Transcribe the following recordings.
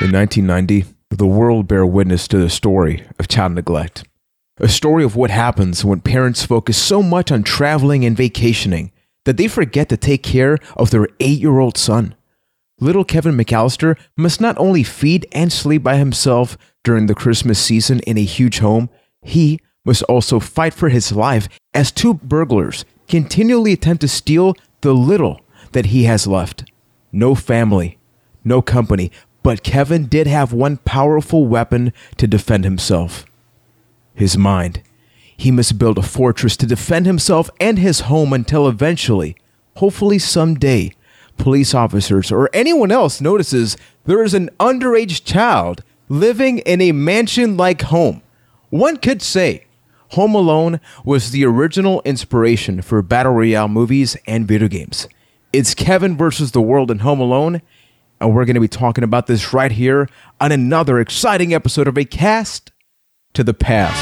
In 1990, the world bear witness to the story of child neglect. A story of what happens when parents focus so much on traveling and vacationing that they forget to take care of their 8-year-old son. Little Kevin McAllister must not only feed and sleep by himself during the Christmas season in a huge home, he must also fight for his life as two burglars continually attempt to steal the little that he has left. No family, no company, but Kevin did have one powerful weapon to defend himself. His mind. He must build a fortress to defend himself and his home until eventually, hopefully someday, police officers or anyone else notices there is an underage child living in a mansion-like home. One could say Home Alone was the original inspiration for Battle Royale movies and video games. It's Kevin versus the world in Home Alone, and we're going to be talking about this right here on another exciting episode of A Cast to the Past.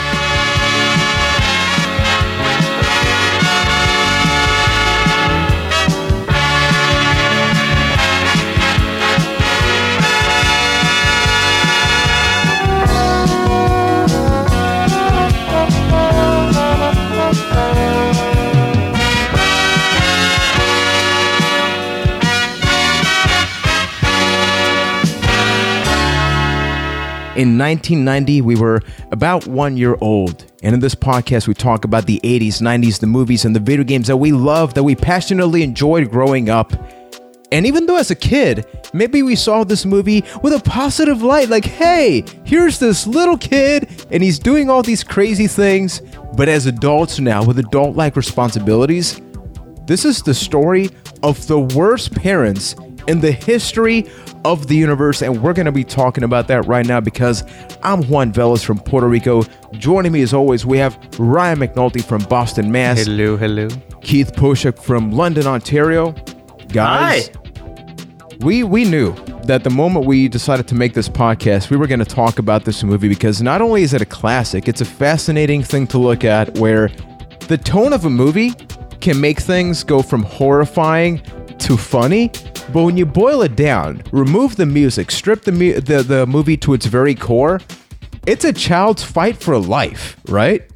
In 1990, we were about 1 year old, and in this podcast, we talk about the 80s, 90s, the movies, and the video games that we loved, that we passionately enjoyed growing up. And even though as a kid, maybe we saw this movie with a positive light, like, hey, here's this little kid, and he's doing all these crazy things. But as adults now, with adult-like responsibilities, this is the story of the worst parents in the history of the universe, and we're going to be talking about that right now because I'm Juan Velas from Puerto Rico. Joining me as always, we have Ryan McNulty from Boston, Mass. Hello. Keith Poshak from London, Ontario. Guys, Hi. We knew that the moment we decided to make this podcast, we were going to talk about this movie because not only is it a classic, it's a fascinating thing to look at where the tone of a movie can make things go from horrifying to funny. But when you boil it down, remove the music, strip the movie to its very core, it's a child's fight for life, right?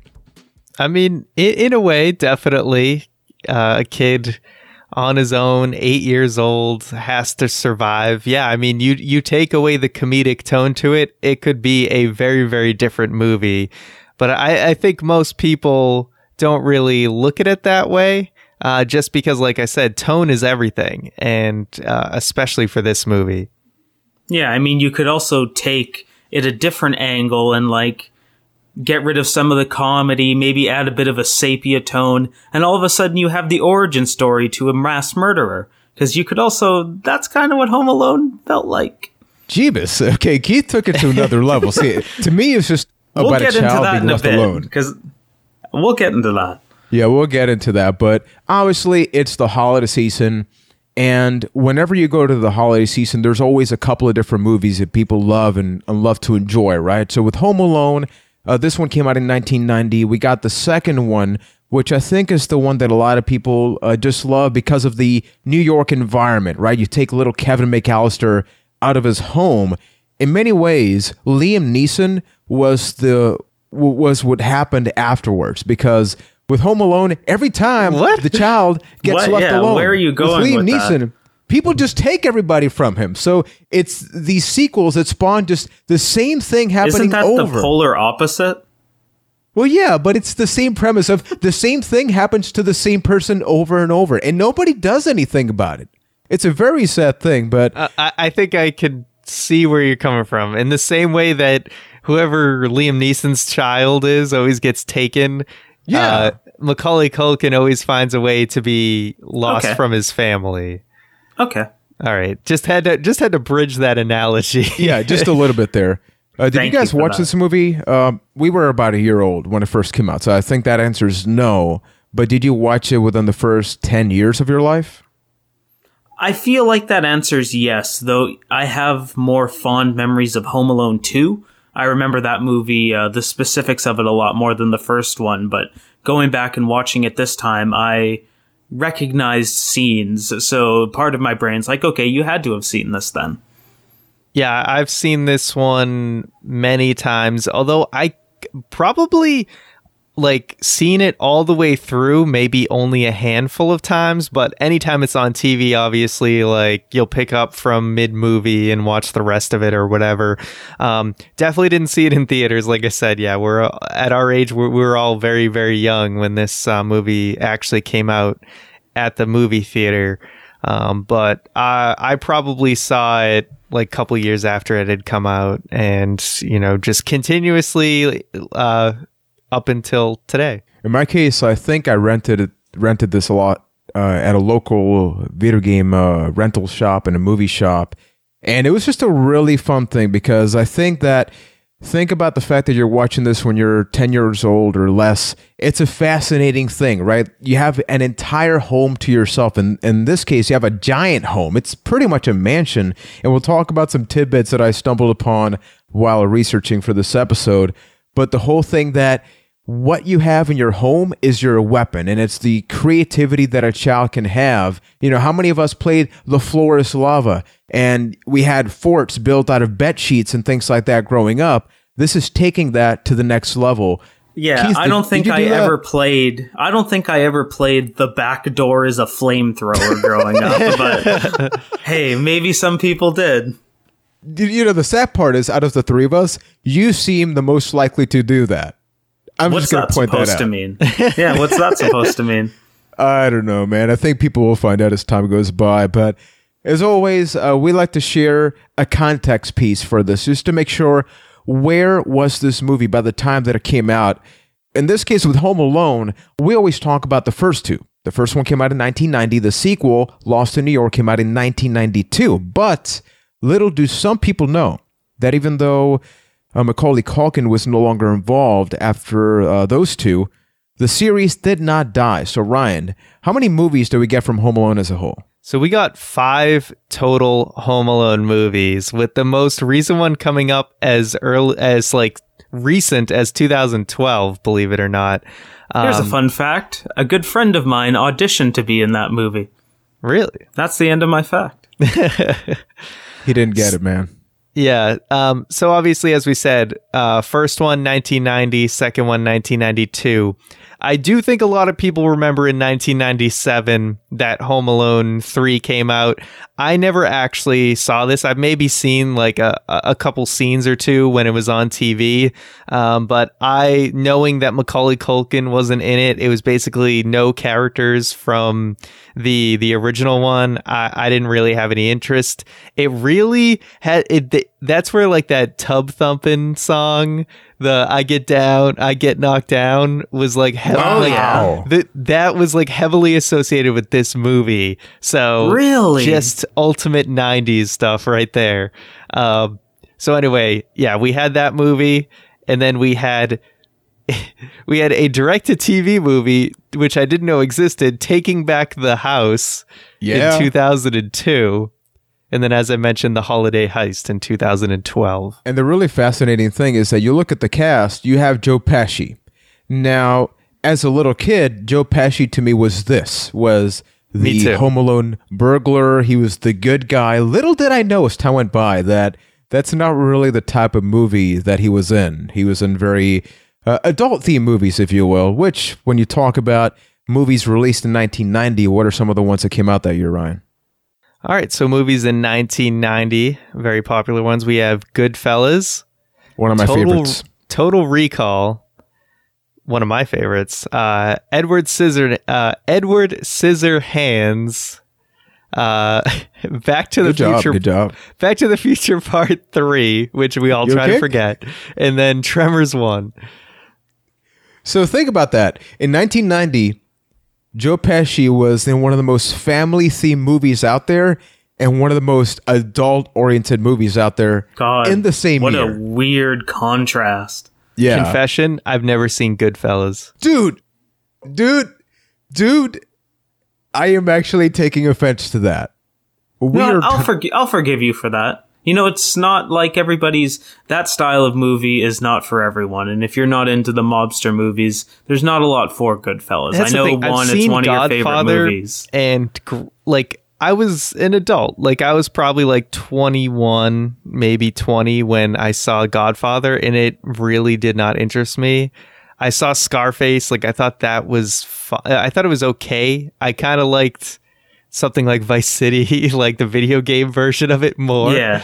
I mean, in a way, definitely. A kid on his own, 8 years old, has to survive. Yeah, I mean, you take away the comedic tone to it, it could be a very, very different movie. But I think most people don't really look at it that way. Just because, like I said, tone is everything, and especially for this movie. Yeah, I mean, you could also take it a different angle and, like, get rid of some of the comedy, maybe add a bit of a sepia tone, and all of a sudden you have the origin story to a mass murderer. Because you could also, that's kind of what Home Alone felt like. Jeebus. Okay, Keith took it to another level. See, to me, it's just about a child being left alone. Because we'll get into that. Yeah, we'll get into that, but obviously it's the holiday season, and whenever you go to the holiday season, there's always a couple of different movies that people love and love to enjoy, right? So with Home Alone, this one came out in 1990. We got the second one, which I think is the one that a lot of people just love because of the New York environment, right? You take little Kevin McAllister out of his home. In many ways, Liam Neeson was what happened afterwards, because with Home Alone, every time the child gets left alone. Where are you going with Liam Neeson, people just take everybody from him. So it's these sequels that spawn just the same thing happening over. Isn't that the polar opposite? Well, yeah, but it's the same premise of the same thing happens to the same person over and over, and nobody does anything about it. It's a very sad thing, but I think I could see where you're coming from. In the same way that whoever Liam Neeson's child is always gets taken. Yeah, Macaulay Culkin always finds a way to be lost from his family. Okay, all right. Just had to bridge that analogy. Yeah, just a little bit there. Did you guys watch this movie? We were about a year old when it first came out, so I think that answers no. But did you watch it within the first 10 years of your life? I feel like that answers yes, though I have more fond memories of Home Alone 2. I remember that movie, the specifics of it a lot more than the first one, but going back and watching it this time, I recognized scenes, so part of my brain's like, okay, you had to have seen this then. Yeah, I've seen this one many times, although I probably like seen it all the way through maybe only a handful of times, but anytime it's on TV, obviously, like you'll pick up from mid-movie and watch the rest of it or whatever. Definitely didn't see it in theaters. Like I said, yeah, we're at our age, we're all very, very young when this movie actually came out at the movie theater. But I probably saw it like a couple years after it had come out, and just continuously up until today. In my case, I think I rented this a lot at a local video game rental shop and a movie shop, and it was just a really fun thing because I think about the fact that you're watching this when you're 10 years old or less. It's a fascinating thing, right? You have an entire home to yourself. And in this case, you have a giant home. It's pretty much a mansion. And we'll talk about some tidbits that I stumbled upon while researching for this episode. But the whole thing that what you have in your home is your weapon, and it's the creativity that a child can have. How many of us played The Floor is Lava, and we had forts built out of bed sheets and things like that growing up? This is taking that to the next level. Yeah, Keith, I don't think I ever played The Back Door is a Flamethrower growing up, but hey, maybe some people did. The sad part is, out of the three of us, you seem the most likely to do that. What's that supposed to mean? Yeah, what's that supposed to mean? I don't know, man. I think people will find out as time goes by. But as always, we like to share a context piece for this, just to make sure, where was this movie by the time that it came out? In this case, with Home Alone, we always talk about the first two. The first one came out in 1990. The sequel, Lost in New York, came out in 1992. But little do some people know that even though Macaulay Culkin was no longer involved after those two, the series did not die. So Ryan, how many movies do we get from Home Alone as a whole? So we got 5 total Home Alone movies, with the most recent one coming up as recent as 2012, believe it or not. Here's a fun fact. A good friend of mine auditioned to be in that movie. Really? That's the end of my fact. He didn't get it, man. Yeah. So obviously, as we said, first one 1990, second one 1992. I do think a lot of people remember in 1997 that Home Alone 3 came out. I never actually saw this. I've maybe seen like a couple scenes or two when it was on TV. But knowing that Macaulay Culkin wasn't in it, it was basically no characters from the original one. I didn't really have any interest. It really had that's where like that tub thumping song, the I get down, I get knocked down, was like that was like heavily associated with this movie. So really, just ultimate 90s stuff right there. So anyway, yeah, we had that movie, and then we had a direct-to-TV movie, which I didn't know existed, Taking Back the House in 2002. And then, as I mentioned, The Holiday Heist in 2012. And the really fascinating thing is that you look at the cast, you have Joe Pesci. Now, as a little kid, Joe Pesci to me was the Home Alone burglar. He was the good guy. Little did I know as time went by that that's not really the type of movie that he was in. He was in very adult-themed movies, if you will, which, when you talk about movies released in 1990, what are some of the ones that came out that year, Ryan? All right, so movies in 1990, very popular ones. We have Goodfellas. One of my favorites. Total Recall. One of my favorites. Edward Scissorhands. Back to the Future. Good job. Back to the Future Part 3, which we all try to forget. And then Tremors 1. So think about that. In 1990, Joe Pesci was in one of the most family-themed movies out there and one of the most adult-oriented movies out there in the same year. What a weird contrast. Yeah. Confession, I've never seen Goodfellas. Dude, I am actually taking offense to that. I'll forgive you for that. It's not like that style of movie is not for everyone. And if you're not into the mobster movies, there's not a lot for Goodfellas. That's I know it's one of your favorite movies. And like I was an adult. Like, I was probably like 21, maybe 20 when I saw Godfather, and it really did not interest me. I saw Scarface. Like, I thought that was I thought it was okay. I kind of liked something like Vice City, like the video game version of it more. Yeah.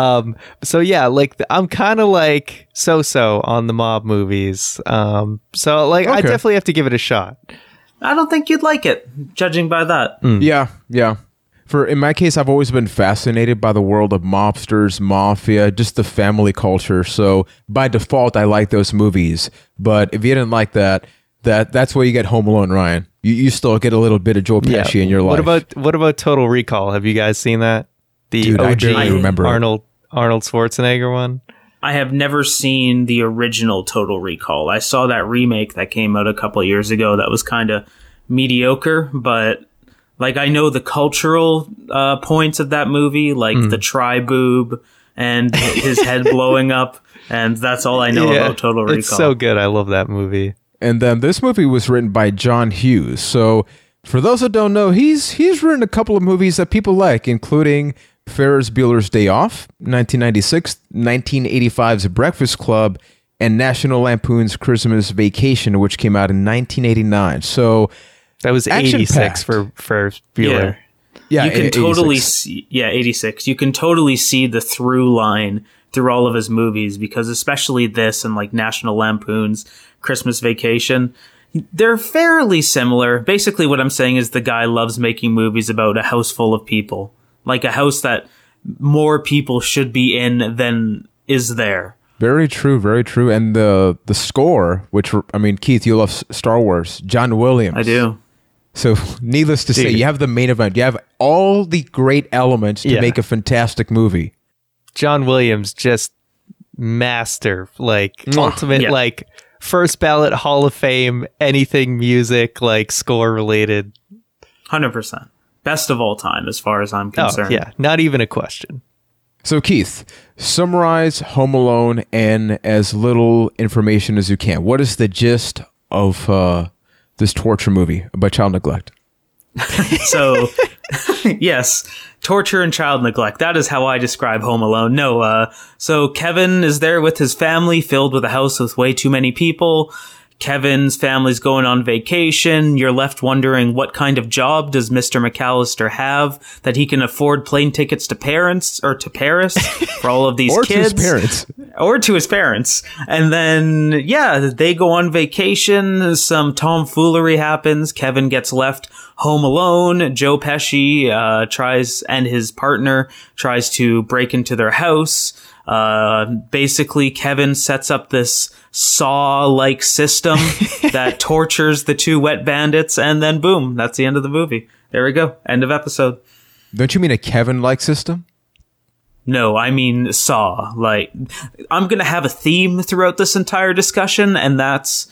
So yeah, like I'm kind of like so on the mob movies. So like I definitely have to give it a shot. I don't think you'd like it, judging by that. Yeah. In my case, I've always been fascinated by the world of mobsters, mafia, just the family culture. So by default, I like those movies. But if you didn't like that's where you get Home Alone, Ryan. You still get a little bit of Joe Pesci in your life. What about Total Recall? Have you guys seen that? The Dude, OG I barely remember Arnold Schwarzenegger one? I have never seen the original Total Recall. I saw that remake that came out a couple of years ago that was kind of mediocre, but like I know the cultural points of that movie, like the tri-boob and his head blowing up, and that's all I know about Total Recall. It's so good. I love that movie. And then this movie was written by John Hughes. So for those that don't know, he's written a couple of movies that people like, including Ferris Bueller's Day Off, 1996, 1985's Breakfast Club, and National Lampoon's Christmas Vacation, which came out in 1989. So that was 86 for Ferris Bueller. Yeah, you can totally see. Yeah, 86. You can totally see the through line through all of his movies, because especially this and like National Lampoon's Christmas Vacation, they're fairly similar. Basically, what I'm saying is the guy loves making movies about a house full of people, like a house that more people should be in than is there. Very true, very true. And the score, which, I mean, Keith, you love Star Wars. John Williams. I do. So, needless to say, you have the main event. You have all the great elements to make a fantastic movie. John Williams, just master, like ultimate, like first ballot Hall of Fame, anything music, like score related. 100%. Best of all time, as far as I'm concerned. Oh, yeah, not even a question. So, Keith, summarize Home Alone in as little information as you can. What is the gist of this torture movie about child neglect? So, yes, torture and child neglect. That is how I describe Home Alone. No, so Kevin is there with his family, filled with a house with way too many people. Kevin's family's going on vacation. You're left wondering, what kind of job does Mr. McAllister have that he can afford plane tickets to Paris for all of these or kids? Or to his parents. And then, they go on vacation. Some tomfoolery happens. Kevin gets left home alone. Joe Pesci and his partner tries to break into their house. Basically, Kevin sets up this Saw-like system that tortures the two wet bandits, and then boom, that's the end of the movie. There we go. End of episode. Don't you mean a Kevin-like system? No, I mean Saw. Like, I'm gonna have a theme throughout this entire discussion, and that's...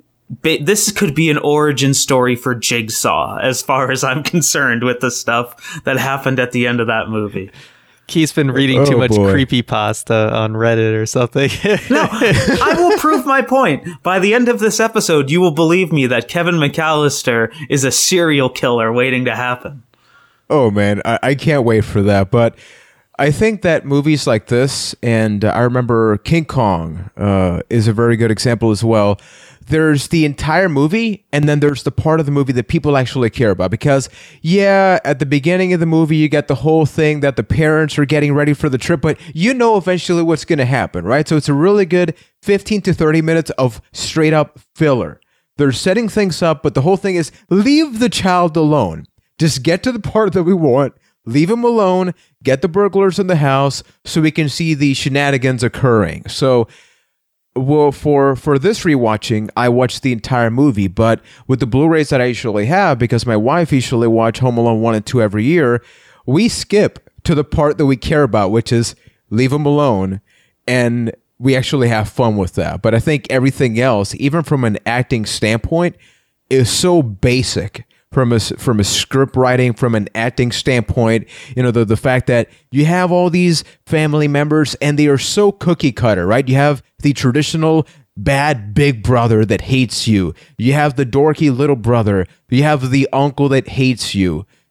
This could be an origin story for Jigsaw, as far as I'm concerned, with the stuff that happened at the end of that movie. Keith's been reading too much creepypasta on Reddit or something. No, I will prove my point. By the end of this episode, you will believe me that Kevin McAllister is a serial killer waiting to happen. Oh, man, I can't wait for that. But I think that movies like this, and I remember King Kong is a very good example as well. There's the entire movie, and then there's the part of the movie that people actually care about. Because, at the beginning of the movie, you get the whole thing that the parents are getting ready for the trip, but you know eventually what's going to happen, right? So it's a really good 15 to 30 minutes of straight up filler. They're setting things up, but the whole thing is leave the child alone. Just get to the part that we want, leave him alone, get the burglars in the house so we can see the shenanigans occurring. So... well, for this rewatching, I watched the entire movie, but with the Blu-rays that I usually have, because my wife usually watch Home Alone 1 and 2 every year, we skip to the part that we care about, which is leave them alone, and we actually have fun with that. But I think everything else, even from an acting standpoint, is so basic. From a script writing, from an acting standpoint, the fact that you have all these family members and they are so cookie cutter, right? You have the traditional bad big brother that hates you. You have the dorky little brother. You have the uncle that hates you.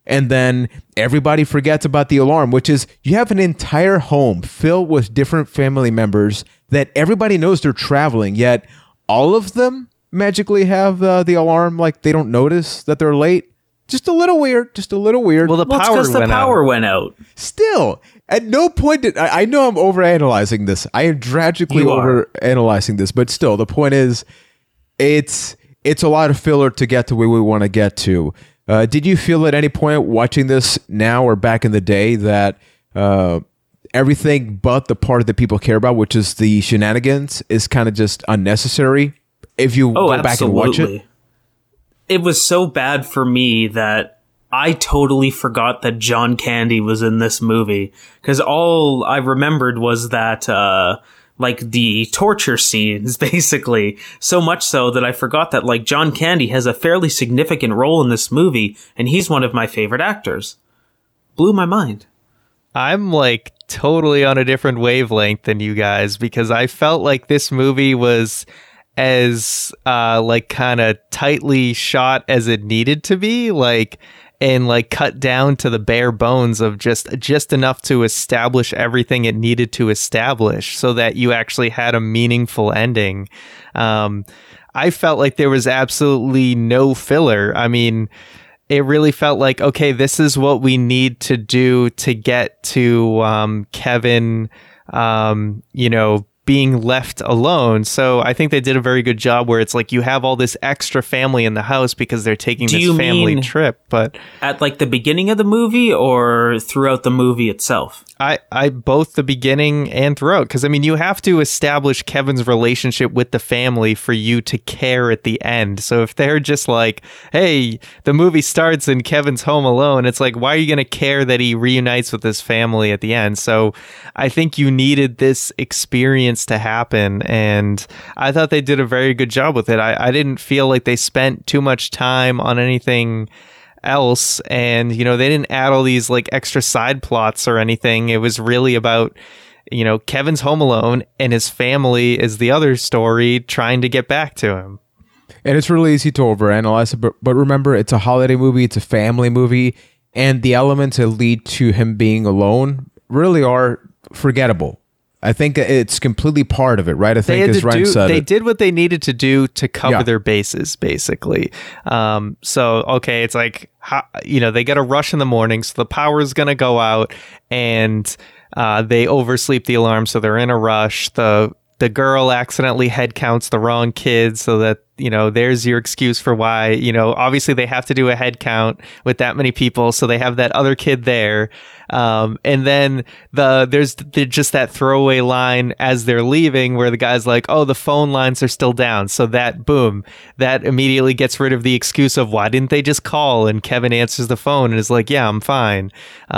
And then everybody forgets about the alarm, which is you have an entire home filled with different family members that everybody knows they're traveling, yet all of them magically have the alarm, like they don't notice that they're late. Just a little weird. Well, the power went out. Still, at no point did I know I'm overanalyzing this. I am tragically overanalyzing this, but still, the point is, it's a lot of filler to get to where we want to get to. Did you feel at any point watching this now or back in the day that everything but the part that people care about, which is the shenanigans, is kind of just unnecessary if you go back and watch it? It was so bad for me that I totally forgot that John Candy was in this movie, because all I remembered was that like the torture scenes, basically. So much so that I forgot that like John Candy has a fairly significant role in this movie, and he's one of my favorite actors. Blew my mind. I'm like totally on a different wavelength than you guys, because I felt like this movie was as like kind of tightly shot as it needed to be, like, and like cut down to the bare bones of just enough to establish everything it needed to establish so that you actually had a meaningful ending. I felt like there was absolutely no filler. I mean, it really felt like, okay, this is what we need to do to get to Kevin, being left alone. So I think they did a very good job where it's like you have all this extra family in the house because they're taking this family trip. But at like the beginning of the movie or throughout the movie itself? I both the beginning and throughout, because I mean you have to establish Kevin's relationship with the family for you to care at the end. So if they're just like, hey, the movie starts and Kevin's home alone, it's like, why are you going to care that he reunites with his family at the end? So I think you needed this experience to happen, and I thought they did a very good job with it. I didn't feel like they spent too much time on anything else, and they didn't add all these like extra side plots or anything. It was really about Kevin's home alone and his family is the other story trying to get back to him. And it's really easy to overanalyze it, but remember, it's a holiday movie, it's a family movie, and the elements that lead to him being alone really are forgettable. I think it's completely part of it, right? I think as Ryan said, they did what they needed to do to cover their bases, basically. So, okay, it's like, they get a rush in the morning, so the power is going to go out, and they oversleep the alarm, so they're in a rush. The girl accidentally head counts the wrong kid, so that, there's your excuse for why, obviously they have to do a head count with that many people, so they have that other kid there. And then there's just that throwaway line as they're leaving where the guy's like, oh, the phone lines are still down. So that immediately gets rid of the excuse of why didn't they just call? And Kevin answers the phone and is like, yeah, I'm fine.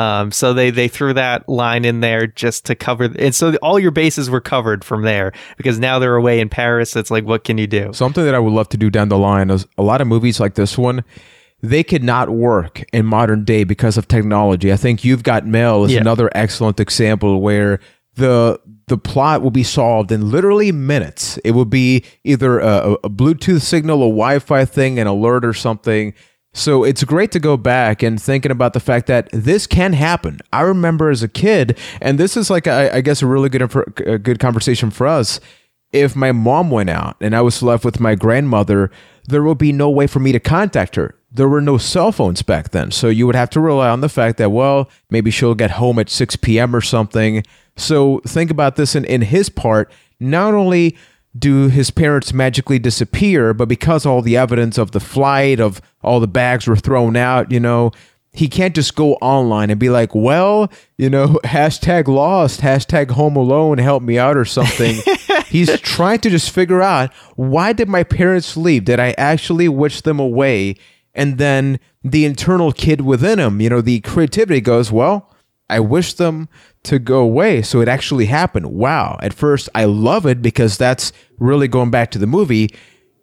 So they threw that line in there just to cover. And so all your bases were covered from there, because now they're away in Paris. It's like, what can you do? Something that I would love to do down the line is a lot of movies like this one, they could not work in modern day because of technology. I think You've Got Mail is another excellent example where the plot will be solved in literally minutes. It will be either a Bluetooth signal, a Wi-Fi thing, an alert or something. So it's great to go back and thinking about the fact that this can happen. I remember as a kid, and this is like, I guess, a really good conversation for us. If my mom went out and I was left with my grandmother, there will be no way for me to contact her. There were no cell phones back then. So you would have to rely on the fact that, well, maybe she'll get home at 6 p.m. or something. So think about this in his part. Not only do his parents magically disappear, but because all the evidence of the flight, of all the bags were thrown out, he can't just go online and be like, well, hashtag lost, hashtag home alone, help me out or something. He's trying to just figure out, why did my parents leave? Did I actually wish them away? And then the internal kid within him, the creativity goes, well, I wish them to go away, so it actually happened. Wow. At first, I love it because that's really going back to the movie.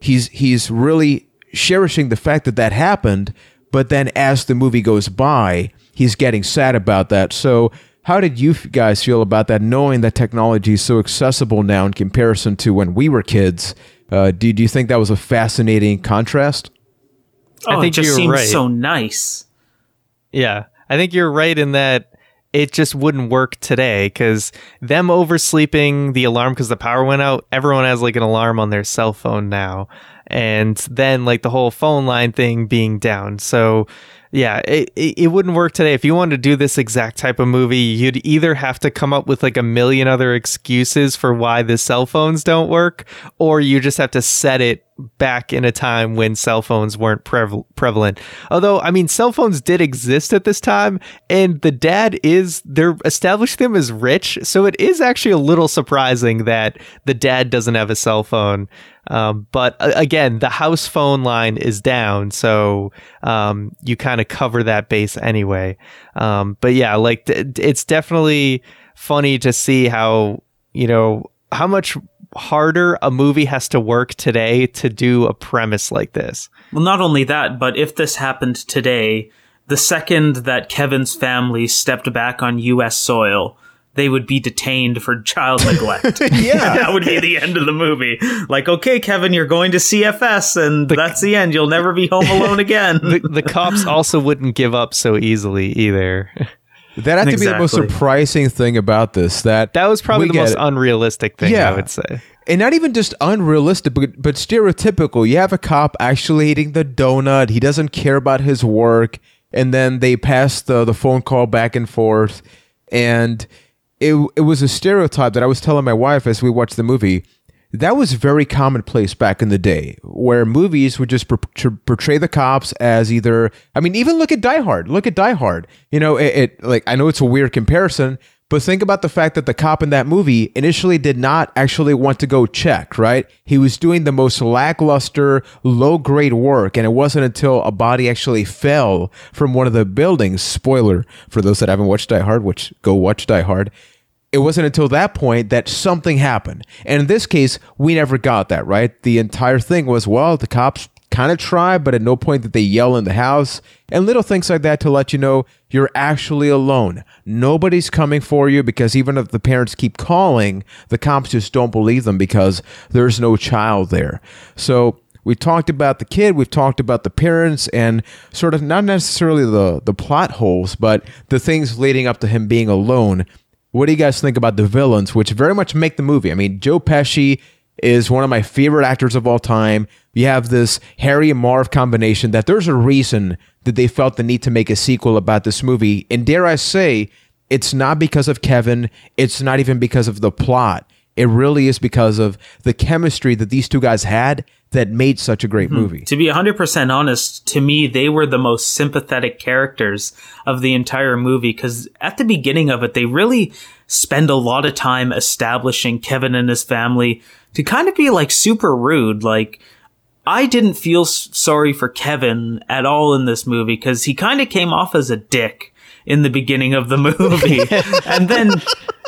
He's really cherishing the fact that happened, but then as the movie goes by, he's getting sad about that. So how did you guys feel about that, knowing that technology is so accessible now in comparison to when we were kids? Do you think that was a fascinating contrast? Oh, I think it just seems so nice. Yeah, I think you're right in that it just wouldn't work today, because them oversleeping the alarm because the power went out, everyone has like an alarm on their cell phone now. And then like the whole phone line thing being down. So yeah, it wouldn't work today. If you wanted to do this exact type of movie, you'd either have to come up with like a million other excuses for why the cell phones don't work, or you just have to set it back in a time when cell phones weren't prevalent. Although, I mean, cell phones did exist at this time, and the dad they're establishing them as rich. So it is actually a little surprising that the dad doesn't have a cell phone. But again, the house phone line is down, so you kind of cover that base anyway. But yeah, like it's definitely funny to see how, how much harder a movie has to work today to do a premise like this. Well, not only that, but if this happened today, the second that Kevin's family stepped back on U.S. soil, they would be detained for child neglect. Yeah. That would be the end of the movie. Like, okay, Kevin, you're going to CFS, and that's the end. You'll never be home alone again. The cops also wouldn't give up so easily either. That had to be the most surprising thing about this. That was probably the most unrealistic thing, I would say. And not even just unrealistic, but stereotypical. You have a cop actually eating the donut. He doesn't care about his work. And then they pass the phone call back and forth. And it was a stereotype that I was telling my wife as we watched the movie. That was very commonplace back in the day, where movies would just portray the cops as either, I mean, even look at Die Hard. Look at Die Hard. I know it's a weird comparison, but think about the fact that the cop in that movie initially did not actually want to go check, right? He was doing the most lackluster, low-grade work, and it wasn't until a body actually fell from one of the buildings, spoiler for those that haven't watched Die Hard, which go watch Die Hard, it wasn't until that point that something happened. And in this case, we never got that, right? The entire thing was, well, the cops kind of try, but at no point did they yell in the house, and little things like that to let you know you're actually alone. Nobody's coming for you, because even if the parents keep calling, the cops just don't believe them because there's no child there. So we talked about the kid, we've talked about the parents, and sort of not necessarily the plot holes, but the things leading up to him being alone. What do you guys think about the villains, which very much make the movie? I mean, Joe Pesci is one of my favorite actors of all time. You have this Harry and Marv combination that there's a reason that they felt the need to make a sequel about this movie. And dare I say, it's not because of Kevin. It's not even because of the plot. It really is because of the chemistry that these two guys had that made such a great movie. To be 100% honest, to me, they were the most sympathetic characters of the entire movie, because at the beginning of it, they really spend a lot of time establishing Kevin and his family to kind of be like super rude. Like, I didn't feel sorry for Kevin at all in this movie, because he kind of came off as a dick in the beginning of the movie. And then...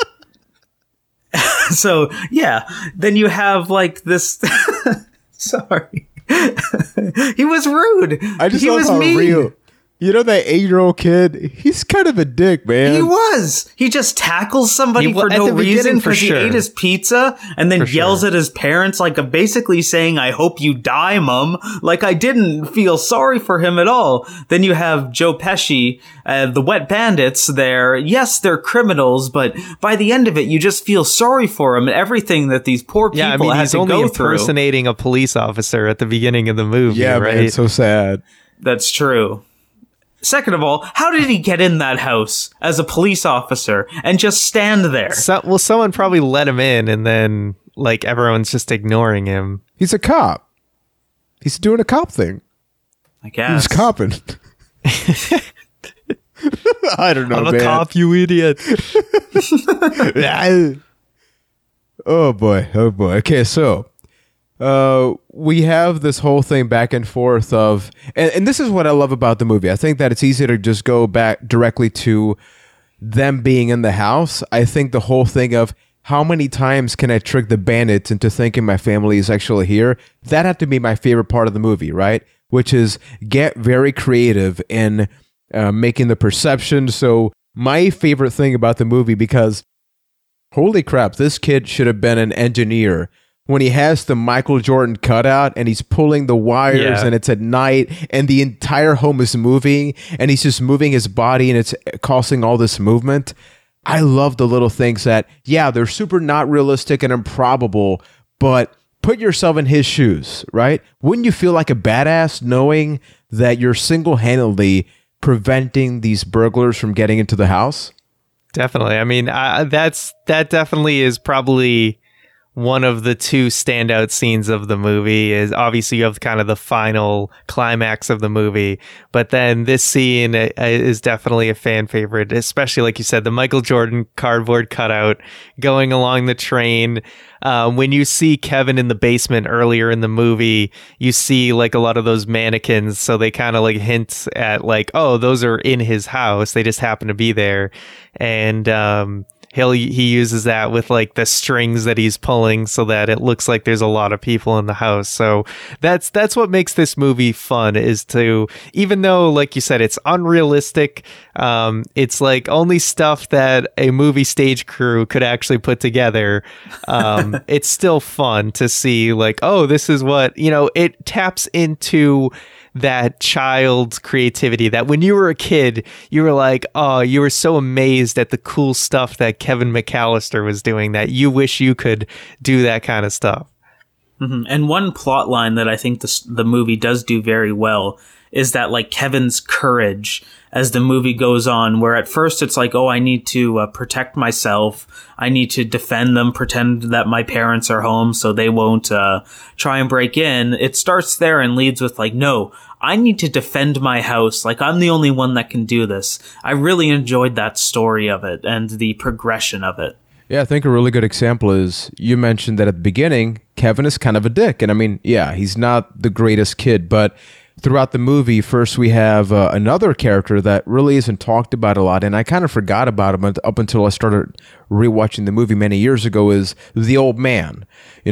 So, yeah, then you have like this... Sorry. He was rude. I just love how real. You know that 8-year-old kid? He's kind of a dick, man. He was. He just tackles somebody for no reason because he ate his pizza and then yells at his parents, like basically saying, "I hope you die, Mom." Like, I didn't feel sorry for him at all. Then you have Joe Pesci, the Wet Bandits there. Yes, they're criminals, but by the end of it, you just feel sorry for them and everything that these poor people had to go through. He's only impersonating a police officer at the beginning of the movie, right? Man, it's so sad. That's true. Second of all, how did he get in that house as a police officer and just stand there? Someone probably let him in, and then like everyone's just ignoring him. He's a cop. He's doing a cop thing. I guess. He's copping. I don't know, I'm man. a cop, you idiot. Oh boy. Okay, so we have this whole thing back and forth of, and this is what I love about the movie. I think that it's easy to just go back directly to them being in the house. I think the whole thing of how many times can I trick the bandits into thinking my family is actually here? That had to be my favorite part of the movie, right? Which is get very creative in making the perception. So my favorite thing about the movie, because holy crap, this kid should have been an engineer when he has the Michael Jordan cutout and he's pulling the wires Yeah. and it's at night and the entire home is moving and he's just moving his body and it's causing all this movement. I love the little things that, yeah, they're super not realistic and improbable, but put yourself in his shoes, right? Wouldn't you feel like a badass knowing that you're single-handedly preventing these burglars from getting into the house? Definitely. I mean, that definitely is probably one of the two standout scenes of the movie. Is obviously you have kind of the final climax of the movie, but then this scene is definitely a fan favorite, especially like you said, the Michael Jordan cardboard cutout going along the train. When you see Kevin in the basement earlier in the movie, you see like a lot of those mannequins. So they kind of like hint at like, oh, those are in his house. They just happen to be there. And, he uses that with like the strings that he's pulling so that it looks like there's a lot of people in the house. So that's what makes this movie fun, is to, even though like you said, it's unrealistic, it's like only stuff that a movie stage crew could actually put together. It's still fun to see like, oh, this is what, it taps into that child's creativity that when you were a kid, you were like, oh, you were so amazed at the cool stuff that Kevin McAllister was doing that you wish you could do that kind of stuff. Mm-hmm. And one plot line that I think the movie does do very well is that like Kevin's courage as the movie goes on, where at first it's like, oh, I need to protect myself. I need to defend them, pretend that my parents are home so they won't try and break in. It starts there and leads with like, no, I need to defend my house. Like, I'm the only one that can do this. I really enjoyed that story of it and the progression of it. Yeah, I think a really good example is you mentioned that at the beginning, Kevin is kind of a dick. And I mean, yeah, he's not the greatest kid, but throughout the movie, first we have another character that really isn't talked about a lot, and I kind of forgot about him up until I started rewatching the movie many years ago, is the old man.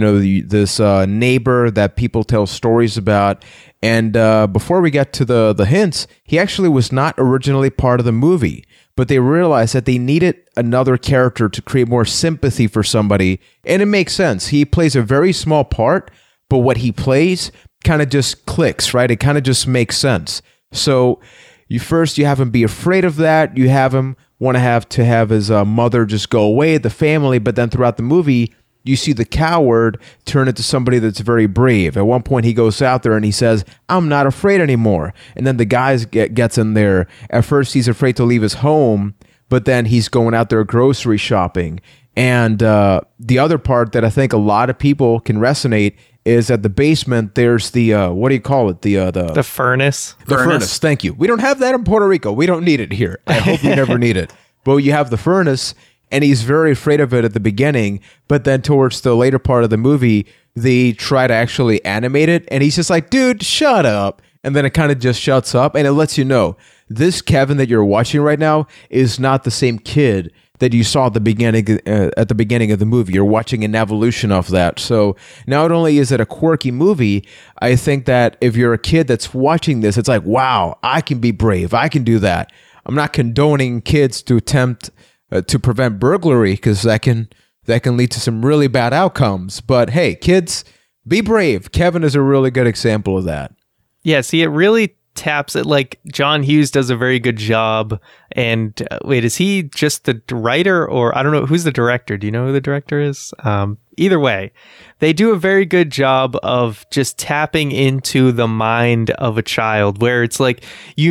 This neighbor that people tell stories about. And before we get to the hints, he actually was not originally part of the movie, but they realized that they needed another character to create more sympathy for somebody, and it makes sense. He plays a very small part, but what he plays kind of just clicks, right? It kind of just makes sense. So you have him be afraid of that. You have him want to have his mother just go away, the family. But then throughout the movie, you see the coward turn into somebody that's very brave. At one point, he goes out there and he says, I'm not afraid anymore. And then the guy gets in there. At first, he's afraid to leave his home, but then he's going out there grocery shopping. And the other part that I think a lot of people can resonate is at the basement, there's the, what do you call it? The furnace. The furnace. Thank you. We don't have that in Puerto Rico. We don't need it here. I hope you never need it. But you have the furnace, and he's very afraid of it at the beginning. But then towards the later part of the movie, they try to actually animate it. And he's just like, dude, shut up. And then it kind of just shuts up. And it lets you know, this Kevin that you're watching right now is not the same kid that you saw at the beginning of the movie. You're watching an evolution of that. So not only is it a quirky movie, I think that if you're a kid that's watching this, it's like, wow, I can be brave. I can do that. I'm not condoning kids to attempt to prevent burglary, because that can lead to some really bad outcomes. But hey, kids, be brave. Kevin is a really good example of that. Yeah, see, it really taps it. Like, John Hughes does a very good job. And wait, is he just the writer, or I don't know, who's the director? Do you know who the director is? Either way, they do a very good job of just tapping into the mind of a child, where it's like,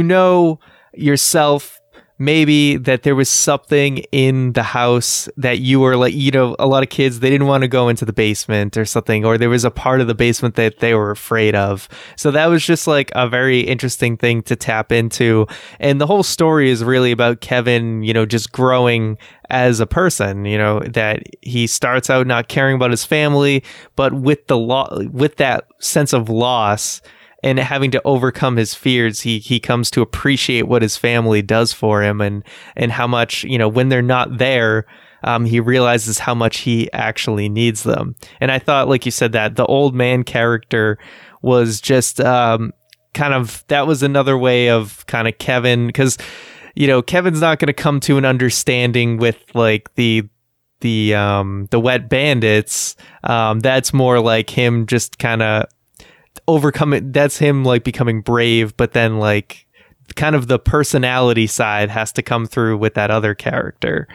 yourself, maybe that there was something in the house that you were like, a lot of kids, they didn't want to go into the basement or something, or there was a part of the basement that they were afraid of. So that was just like a very interesting thing to tap into. And the whole story is really about Kevin, just growing as a person, that he starts out not caring about his family, but with that sense of loss and having to overcome his fears, he comes to appreciate what his family does for him, and how much, when they're not there, he realizes how much he actually needs them. And I thought, like you said, that the old man character was just that was another way of kind of Kevin, because Kevin's not going to come to an understanding with like the the Wet Bandits, that's more like him just kind of overcoming. That's him like becoming brave, but then like kind of the personality side has to come through with that other character.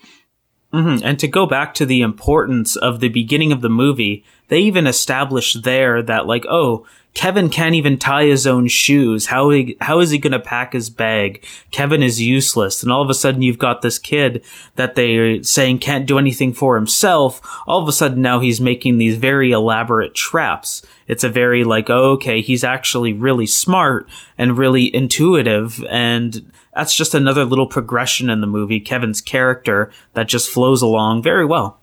Mm-hmm. And to go back to the importance of the beginning of the movie, they even established there that like, oh, Kevin can't even tie his own shoes. How is he going to pack his bag? Kevin is useless. And all of a sudden you've got this kid that they're saying can't do anything for himself. All of a sudden now he's making these very elaborate traps. It's a very like, oh, okay, he's actually really smart and really intuitive. And that's just another little progression in the movie, Kevin's character, that just flows along very well.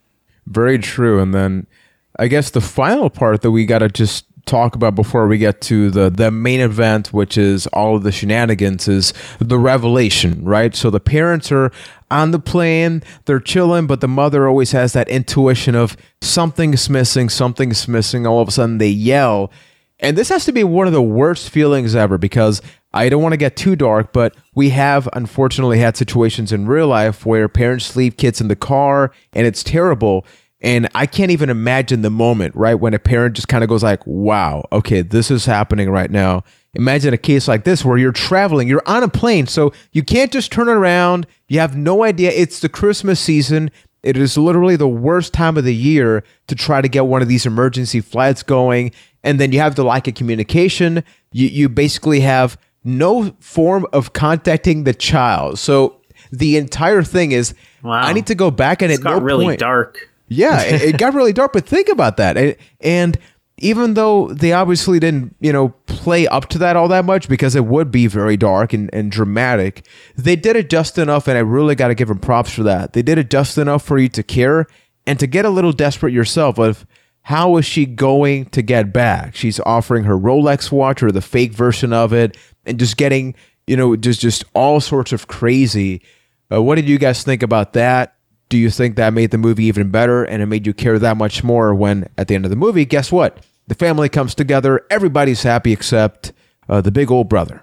Very true. And then I guess the final part that we got to just talk about before we get to the main event, which is all of the shenanigans, is the revelation, right? So the parents are on the plane, they're chilling, but the mother always has that intuition of something's missing. All of a sudden they yell. And this has to be one of the worst feelings ever, because I don't want to get too dark, but we have unfortunately had situations in real life where parents leave kids in the car and it's terrible. And I can't even imagine the moment, right, when a parent just kind of goes like, wow, okay, this is happening right now. Imagine a case like this where you're traveling, you're on a plane, so you can't just turn around. You have no idea. It's the Christmas season. It is literally the worst time of the year to try to get one of these emergency flights going. And then you have the lack of communication. You basically have no form of contacting the child. So the entire thing is, wow, I need to go back and it got really dark. Yeah, it got really dark, but think about that. And even though they obviously didn't, play up to that all that much, because it would be very dark and dramatic, they did it just enough, and I really got to give them props for that. They did it just enough for you to care and to get a little desperate yourself of how is she going to get back? She's offering her Rolex watch or the fake version of it and just getting, just all sorts of crazy. What did you guys think about that? Do you think that made the movie even better and it made you care that much more when at the end of the movie, guess what? The family comes together, everybody's happy except the big old brother.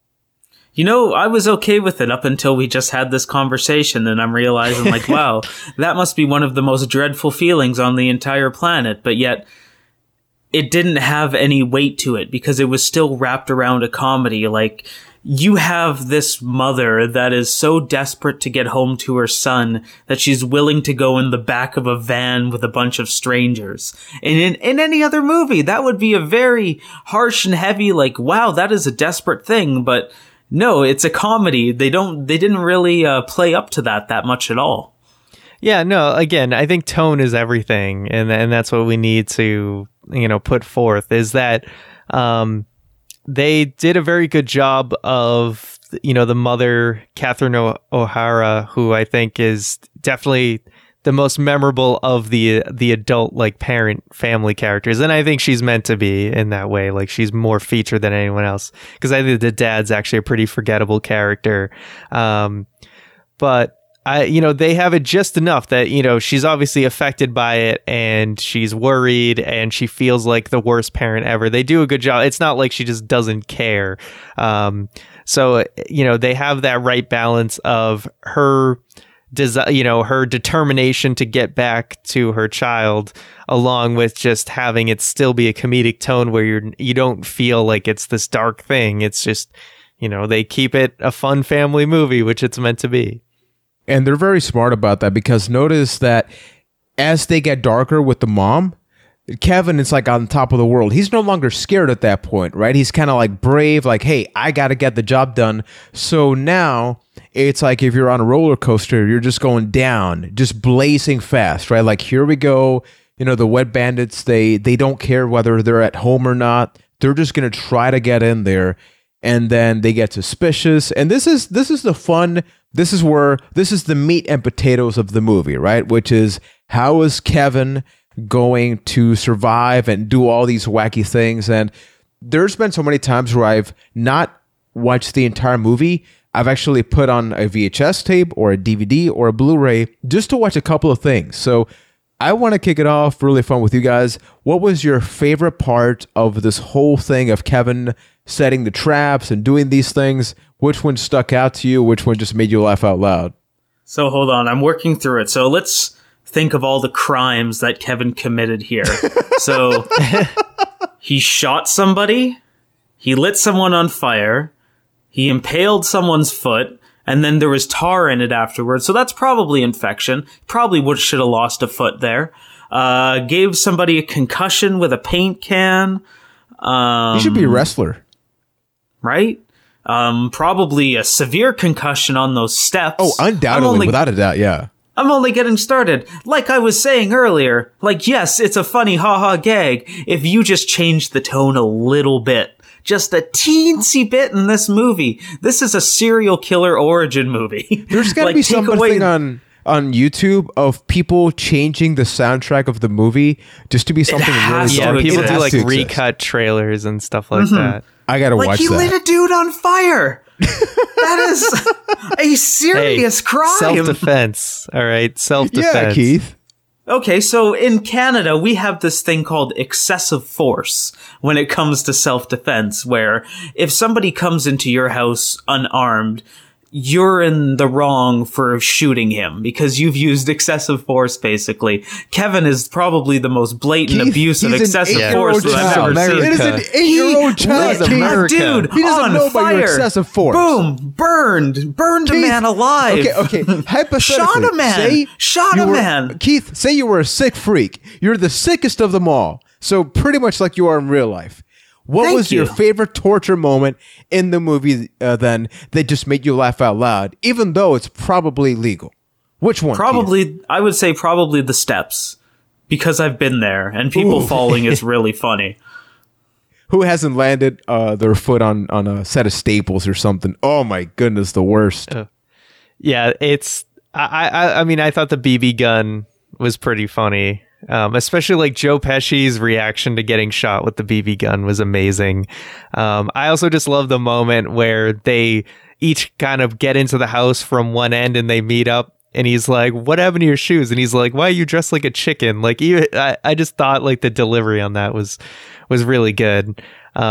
I was okay with it up until we just had this conversation, and I'm realizing like, wow, that must be one of the most dreadful feelings on the entire planet, but yet it didn't have any weight to it because it was still wrapped around a comedy. Like, you have this mother that is so desperate to get home to her son that she's willing to go in the back of a van with a bunch of strangers. And in any other movie, that would be a very harsh and heavy, like, wow, that is a desperate thing. But no, it's a comedy. They didn't really play up to that much at all. Yeah, no, again, I think tone is everything. And that's what we need to, put forth is that, they did a very good job of, the mother, Catherine O'Hara, who I think is definitely the most memorable of the adult, like, parent family characters. And I think she's meant to be in that way. Like, she's more featured than anyone else. Because I think the dad's actually a pretty forgettable character. But they have it just enough that, she's obviously affected by it and she's worried and she feels like the worst parent ever. They do a good job. It's not like she just doesn't care. So, they have that right balance of her her determination to get back to her child, along with just having it still be a comedic tone where you don't feel like it's this dark thing. It's just, they keep it a fun family movie, which it's meant to be. And they're very smart about that, because notice that as they get darker with the mom, Kevin is like on top of the world. He's no longer scared at that point, right? He's kind of like brave, like, hey, I got to get the job done. So now it's like if you're on a roller coaster, you're just going down, just blazing fast, right? Like, here we go. The Wet Bandits, they don't care whether they're at home or not. They're just going to try to get in there. And then they get suspicious. And this is the fun. This is the meat and potatoes of the movie, right? Which is, how is Kevin going to survive and do all these wacky things? And there's been so many times where I've not watched the entire movie. I've actually put on a VHS tape or a DVD or a Blu-ray just to watch a couple of things. So I want to kick it off really fun with you guys. What was your favorite part of this whole thing of Kevin setting the traps and doing these things? Which one stuck out to you? Which one just made you laugh out loud? So hold on, I'm working through it. So let's think of all the crimes that Kevin committed here. So he shot somebody, he lit someone on fire, he impaled someone's foot, and then there was tar in it afterwards. So that's probably infection. Probably should have lost a foot there. Gave somebody a concussion with a paint can. You should be a wrestler. Right? Probably a severe concussion on those steps. Oh, undoubtedly, without a doubt, yeah. I'm only getting started. Like I was saying earlier, like, yes, it's a funny ha-ha gag if you just change the tone a little bit. Just a teensy bit in this movie. This is a serial killer origin movie. There's got to be something on YouTube of people changing the soundtrack of the movie just to be something really Yeah, dark. people It do has like to exist. recut trailers and stuff like that. I gotta watch he that. lit a dude on fire. That is a serious crime. Self-defense. All right, self-defense. Yeah, Keith. Okay, so in Canada, we have this thing called excessive force when it comes to self-defense, where if somebody comes into your house unarmed, you're in the wrong for shooting him because you've used excessive force, basically. Kevin is probably the most blatant Keith, abuse of he's an excessive force that I've ever child. seen. It is an 8-year-old child. Lit Keith. America. a dude He doesn't on know about your fire. excessive force. Boom, burned a Keith, man alive. Okay. Hypothetically, Shot a man. say Shot you a were- man. Keith, say you were a sick freak. You're the sickest of them all. So pretty much like you are in real life. What Thank was your you. favorite torture moment in the movie then that just made you laugh out loud, even though it's probably legal? Which one? Keith? Probably, I would say probably the steps, because I've been there, and people falling is really funny. Who hasn't landed their foot on a set of staples or something? Oh my goodness, the worst. Yeah, it's. I mean, I thought the BB gun was pretty funny. Especially like Joe Pesci's reaction to getting shot with the BB gun was amazing. I also just love the moment where they each kind of get into the house from one end and they meet up. And he's like, "What happened to your shoes?" And he's like, "Why are you dressed like a chicken?" Like, I just thought like the delivery on that was really good.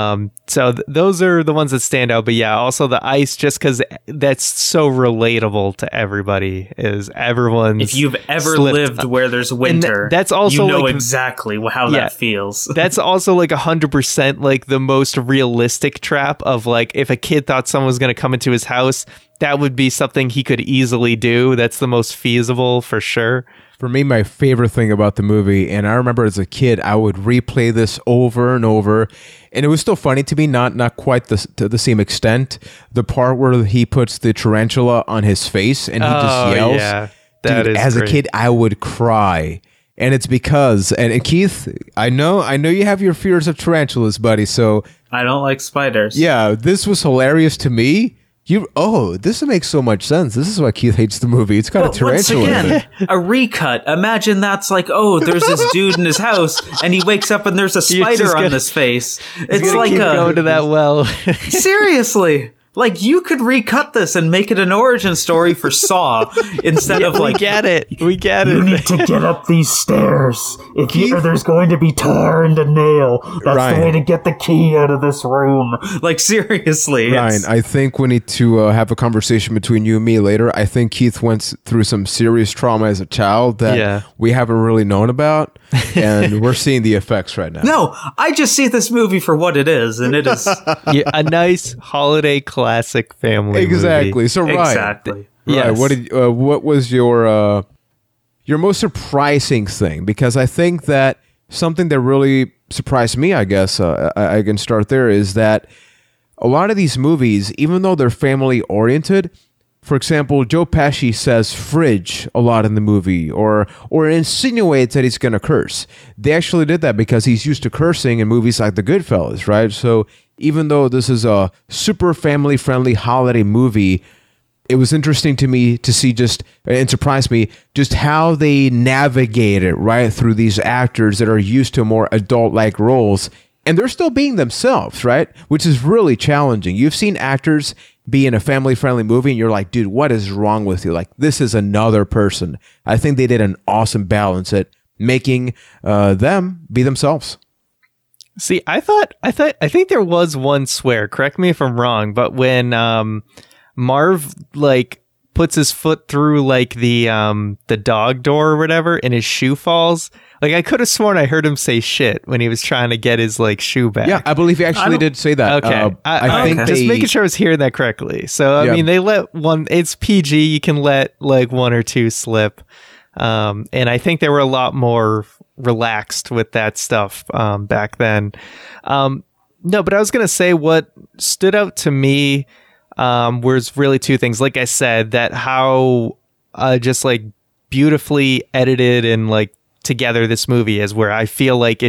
So those are the ones that stand out. But yeah, also the ice, just because that's so relatable to everybody. Is everyone's If you've ever slipped. lived where there's winter, that's also you know like- exactly how Yeah. that feels. That's also like 100% like the most realistic trap of like if a kid thought someone was going to come into his house, that would be something he could easily do. That's the most feasible for sure. For me, my favorite thing about the movie, and I remember as a kid, I would replay this over and over, and it was still funny to me, not quite to the same extent. The part where he puts the tarantula on his face and he just yells. Yeah, that Dude, is as great. a kid, I would cry. And it's because, and Keith, I know you have your fears of tarantulas, buddy. So I don't like spiders. yeah, this was hilarious to me. This makes so much sense. This is why Keith hates the movie. It's got a But once tarantula in again, it. a recut. Imagine that's like, there's this dude in his house, and he wakes up and there's a You're just spider on gonna- his face. He's It's gonna like keep going to a that well. seriously. Like, you could recut this and make it an origin story for Saw instead of we like, get it. We get You it. need to get up these stairs. Or there's going to be tar and a nail. That's Ryan. the way to get the key out of this room. like seriously. Ryan, it's- I think we need to have a conversation between you and me later. I think Keith went through some serious trauma as a child that Yeah. we haven't really known about, and we're seeing the effects right now. No, I just see this movie for what it is, and it is Yeah, a nice holiday classic family Exactly. movie. So Ryan, exactly. Yes. what was your most surprising thing? Because I think that something that really surprised me, I guess I can start there, is that a lot of these movies, even though they're family oriented, for example, Joe Pesci says fridge a lot in the movie, or insinuates that he's going to curse. They actually did that because he's used to cursing in movies like The Goodfellas, right? So even though this is a super family-friendly holiday movie, it was interesting to me to see and surprised me just how they navigate it, right, through these actors that are used to more adult-like roles. And they're still being themselves, right? Which is really challenging. You've seen actors be in a family-friendly movie and you're like, dude, what is wrong with you? Like, this is another person. I think they did an awesome balance at making them be themselves. See, I think there was one swear. Correct me if I'm wrong, but when Marv like puts his foot through like the dog door or whatever, and his shoe falls. Like, I could have sworn I heard him say shit when he was trying to get his like shoe back. Yeah, I believe he actually did say that. Okay. I think just making sure I was hearing that correctly. So, I mean, they let it's PG. You can let like one or two slip. And I think they were a lot more relaxed with that stuff back then. No, but I was going to say what stood out to me was really two things. Like I said, that how just like beautifully edited and like together this movie is, where I feel like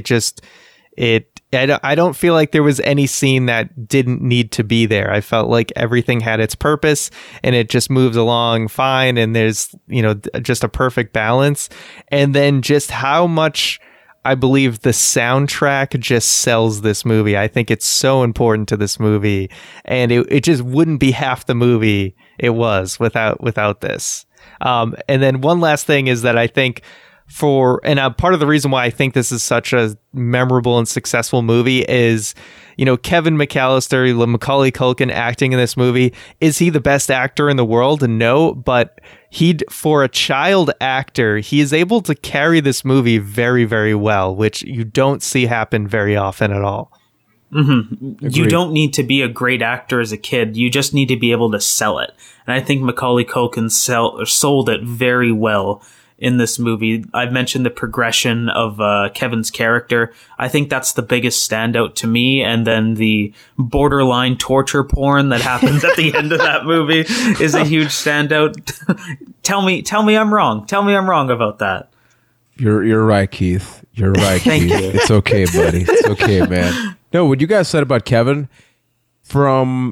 I don't feel like there was any scene that didn't need to be there. I felt like everything had its purpose and it just moves along fine, and there's, just a perfect balance. And then just how much I believe the soundtrack just sells this movie. I think it's so important to this movie, and it just wouldn't be half the movie it was without this. And then one last thing is that I think part of the reason why I think this is such a memorable and successful movie is, Kevin McAllister, Macaulay Culkin acting in this movie. Is he the best actor in the world? No, but for a child actor, he is able to carry this movie very, very well, which you don't see happen very often at all. Mm-hmm. You don't need to be a great actor as a kid. You just need to be able to sell it. And I think Macaulay Culkin sold it very well in this movie. I've mentioned the progression of Kevin's character. I think that's the biggest standout to me. And then the borderline torture porn that happens at the end of that movie is a huge standout. Tell me I'm wrong. Tell me I'm wrong about that. You're right, Keith. You're right, Keith. It's okay, buddy. It's okay, man. No, what you guys said about Kevin, from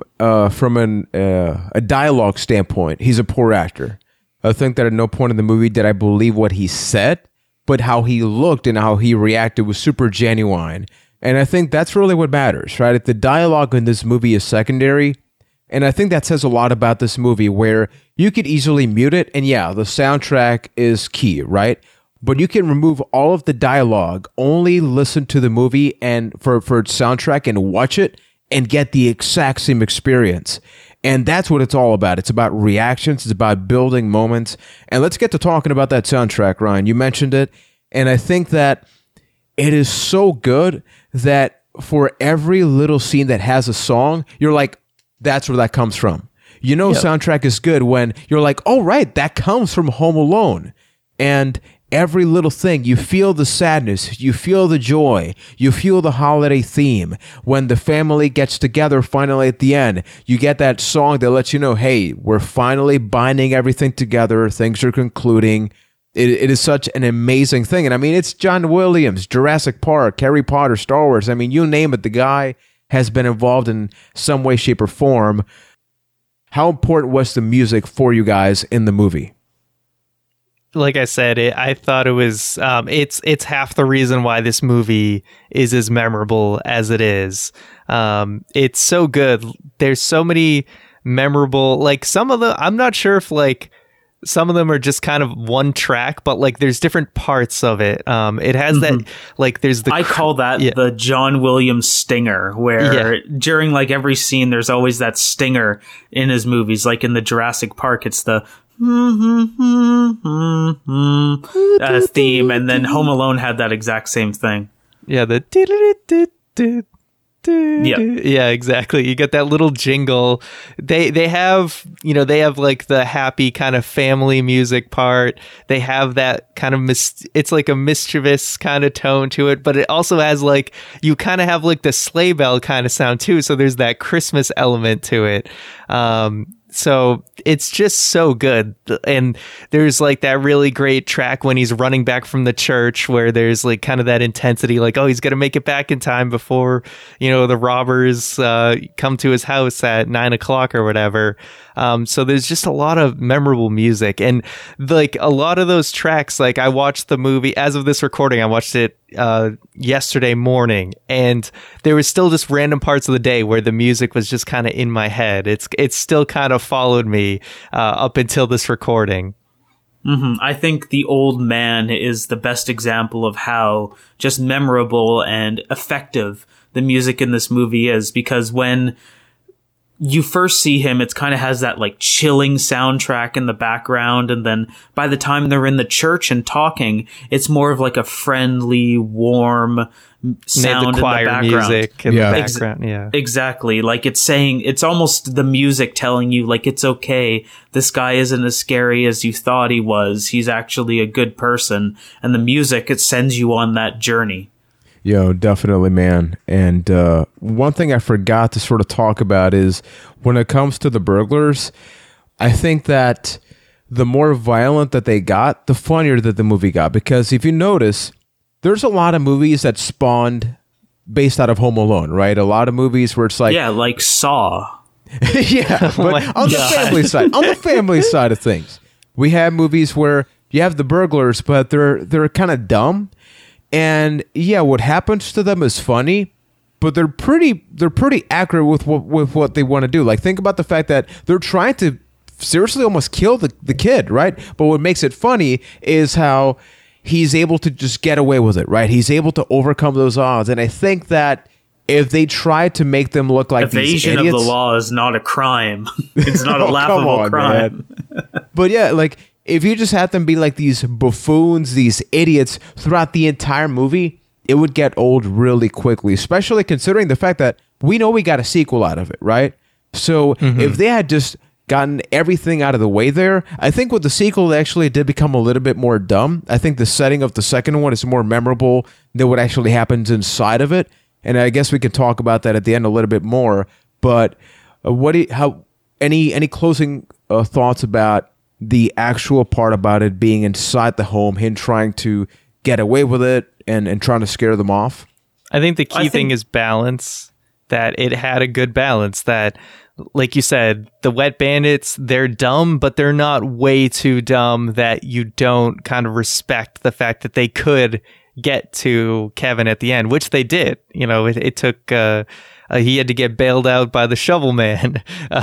a dialogue standpoint, he's a poor actor. I think that at no point in the movie did I believe what he said, but how he looked and how he reacted was super genuine. And I think that's really what matters, right? The dialogue in this movie is secondary. And I think that says a lot about this movie, where you could easily mute it. And yeah, the soundtrack is key, right? But you can remove all of the dialogue, only listen to the movie and for its soundtrack and watch it and get the exact same experience. And that's what it's all about. It's about reactions. It's about building moments. And let's get to talking about that soundtrack, Ryan. You mentioned it. And I think that it is so good that for every little scene that has a song, you're like, that's where that comes from. Yep. Soundtrack is good when you're like, oh, right, that comes from Home Alone. And every little thing, you feel the sadness, you feel the joy, you feel the holiday theme. When the family gets together finally at the end, you get that song that lets you know, hey, we're finally binding everything together, things are concluding. It is such an amazing thing. And I mean, it's John Williams, Jurassic Park, Harry Potter, Star Wars. I mean, you name it, the guy has been involved in some way, shape, or form. How important was the music for you guys in the movie? Like I said, I thought it was it's half the reason why this movie is as memorable as it is. It's so good. There's so many memorable, like some of the, I'm not sure if like some of them are just kind of one track, but like there's different parts of it. It has that, like there's the, I call that the John Williams stinger, where during like every scene, there's always that stinger in his movies. Like in the Jurassic Park, it's the theme, and then Home Alone had that exact same thing. Yeah, yeah, exactly. You get that little jingle. They have like the happy kind of family music part. They have that kind of it's like a mischievous kind of tone to it, but it also has like, you kind of have like the sleigh bell kind of sound too. So there's that Christmas element to it. So it's just so good. And there's like that really great track when he's running back from the church, where there's like kind of that intensity, like, oh, he's going to make it back in time before, the robbers come to his house at 9:00 or whatever. So there's just a lot of memorable music, and like a lot of those tracks, like I watched the movie as of this recording, I watched it yesterday morning, and there was still just random parts of the day where the music was just kind of in my head. It's still kind of followed me up until this recording. I think The Old Man is the best example of how just memorable and effective the music in this movie is, because when you first see him, it kind of has that like chilling soundtrack in the background. And then by the time they're in the church and talking, it's more of like a friendly, warm sound the choir in the background. Music in the background. Yeah, exactly. Like it's almost the music telling you like, it's okay. This guy isn't as scary as you thought he was. He's actually a good person. And the music, it sends you on that journey. Yo, definitely, man. And one thing I forgot to sort of talk about is when it comes to the burglars, I think that the more violent that they got, the funnier that the movie got. Because if you notice, there's a lot of movies that spawned based out of Home Alone, right? A lot of movies where it's like... Yeah, like Saw. Yeah, but on the family side of things, we have movies where you have the burglars, but they're kind of dumb. And yeah, what happens to them is funny, but they're pretty accurate with what they want to do. Like, think about the fact that they're trying to seriously almost kill the kid, right? But what makes it funny is how he's able to just get away with it, right? He's able to overcome those odds. And I think that if they tried to make them look like evasion these idiots, of the law is not a crime. It's not a laughable crime. But yeah, like, if you just had them be like these buffoons, these idiots throughout the entire movie, it would get old really quickly, especially considering the fact that we know we got a sequel out of it, right? So if they had just gotten everything out of the way there, I think with the sequel, it actually did become a little bit more dumb. I think the setting of the second one is more memorable than what actually happens inside of it. And I guess we can talk about that at the end a little bit more. But any closing thoughts about the actual part about it being inside the home, him trying to get away with it and trying to scare them off? I think the key thing is balance, that it had a good balance, that, like you said, the Wet Bandits, they're dumb, but they're not way too dumb that you don't kind of respect the fact that they could get to Kevin at the end, which they did. You know, it took... he had to get bailed out by the shovel man.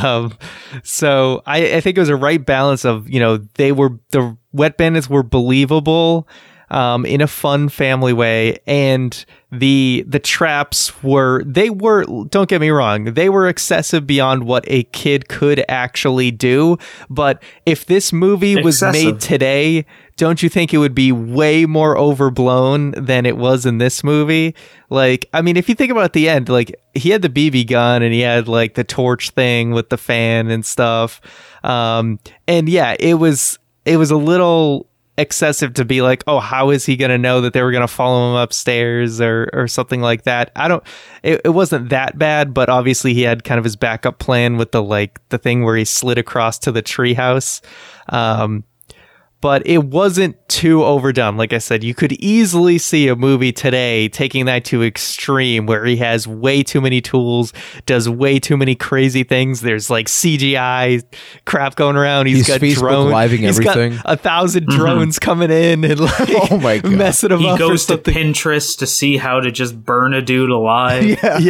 So I think it was a right balance of, you know, the Wet Bandits were believable in a fun family way, and the traps were, don't get me wrong, they were excessive beyond what a kid could actually do. But if this movie was made today, don't you think it would be way more overblown than it was in this movie? Like, I mean, if you think about at the end, like, he had the BB gun and he had like the torch thing with the fan and stuff. And yeah, it was a little excessive to be like, oh, how is he going to know that they were going to follow him upstairs or something like that? It wasn't that bad, but obviously he had kind of his backup plan with the thing where he slid across to the treehouse. But it wasn't too overdone. Like I said, you could easily see a movie today taking that to extreme, where he has way too many tools, does way too many crazy things. There's like CGI crap going around. He's got drones. Living He's everything. got 1,000 drones coming in and like oh my God. messing him up. He goes to Pinterest to see how to just burn a dude alive.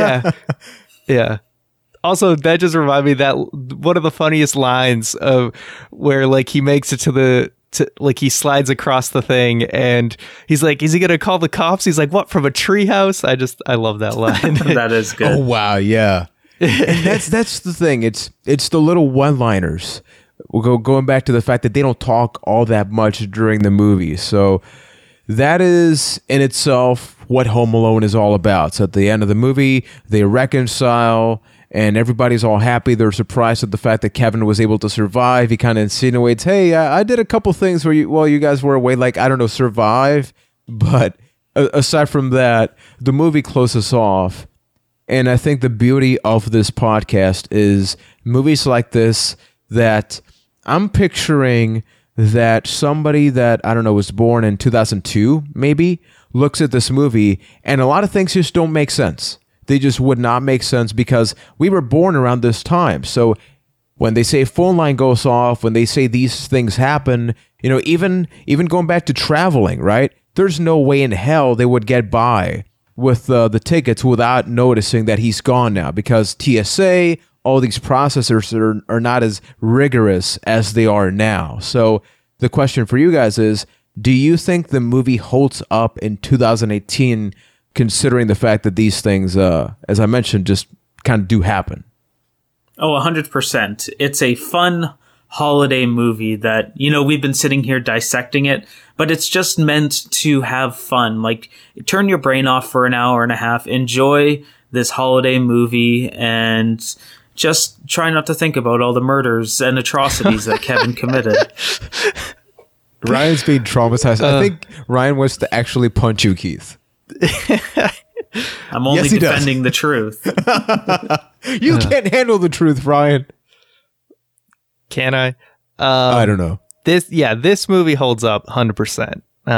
Yeah. Also, that just reminded me that one of the funniest lines of where like he makes it like he slides across the thing and he's like, is he gonna call the cops? He's like, what, from a treehouse? I love that line. That is good. Oh wow, yeah. And that's the thing. It's the little one-liners. Going back to the fact that they don't talk all that much during the movie. So that is in itself what Home Alone is all about. So at the end of the movie, they reconcile and everybody's all happy. They're surprised at the fact that Kevin was able to survive. He kind of insinuates, hey, I did a couple things while you guys were away, like, I don't know, survive. But aside from that, the movie closes off. And I think the beauty of this podcast is movies like this that I'm picturing that somebody that, I don't know, was born in 2002, maybe, looks at this movie and a lot of things just don't make sense. They just would not make sense because we were born around this time. So when they say phone line goes off, when they say these things happen, you know, even going back to traveling, right? There's no way in hell they would get by with the tickets without noticing that he's gone now, because TSA, all these processors are not as rigorous as they are now. So the question for you guys is, do you think the movie holds up in 2018, considering the fact that these things, as I mentioned, just kind of do happen? Oh, 100%. It's a fun holiday movie that, we've been sitting here dissecting it, but it's just meant to have fun. Like, turn your brain off for an hour and a half, enjoy this holiday movie, and just try not to think about all the murders and atrocities that Kevin committed. Ryan's being traumatized. I think Ryan wants to actually punch you, Keith. I'm only defending the truth. You can't handle the truth, Ryan. Can I? I don't know. This movie holds up 100%.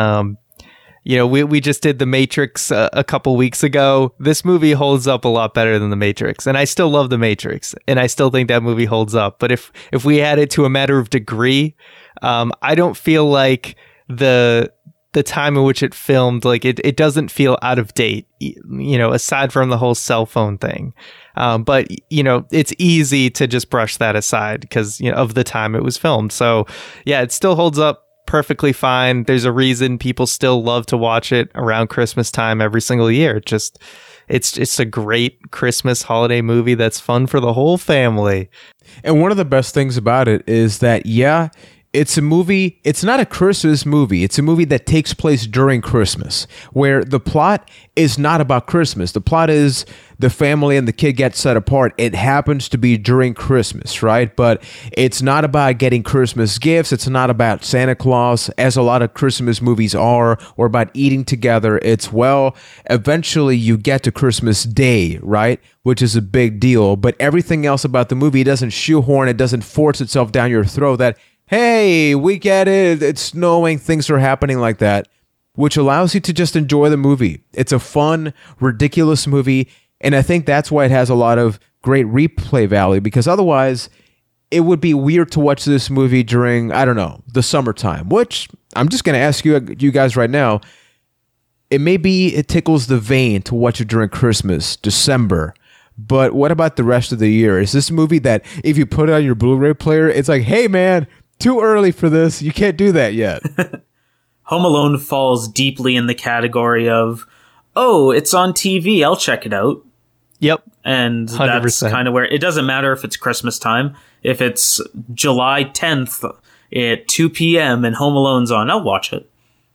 We just did The Matrix a couple weeks ago. This movie holds up a lot better than The Matrix, and I still love The Matrix, and I still think that movie holds up. But if we add it to a matter of degree, I don't feel like the time in which it filmed, like it doesn't feel out of date, aside from the whole cell phone thing. But it's easy to just brush that aside because, of the time it was filmed. So yeah, it still holds up perfectly fine. There's a reason people still love to watch it around Christmas time every single year. It's a great Christmas holiday movie that's fun for the whole family. And one of the best things about it is that, it's a movie, it's not a Christmas movie. It's a movie that takes place during Christmas, where the plot is not about Christmas. The plot is the family and the kid get set apart. It happens to be during Christmas, right? But it's not about getting Christmas gifts. It's not about Santa Claus, as a lot of Christmas movies are, or about eating together. It's, eventually you get to Christmas Day, right? Which is a big deal. But everything else about the movie doesn't shoehorn. It doesn't force itself down your throat that, hey, we get it, it's snowing, things are happening like that, which allows you to just enjoy the movie. It's a fun, ridiculous movie, and I think that's why it has a lot of great replay value, because otherwise, it would be weird to watch this movie during, I don't know, the summertime, which I'm just going to ask you guys right now, it tickles the vein to watch it during Christmas, December, but what about the rest of the year? Is this a movie that if you put it on your Blu-ray player, it's like, hey man, too early for this. You can't do that yet. Home Alone falls deeply in the category of, oh, it's on TV, I'll check it out. Yep. And 100%. That's kind of where it doesn't matter if it's Christmas time. If it's July 10th at 2 p.m. and Home Alone's on, I'll watch it.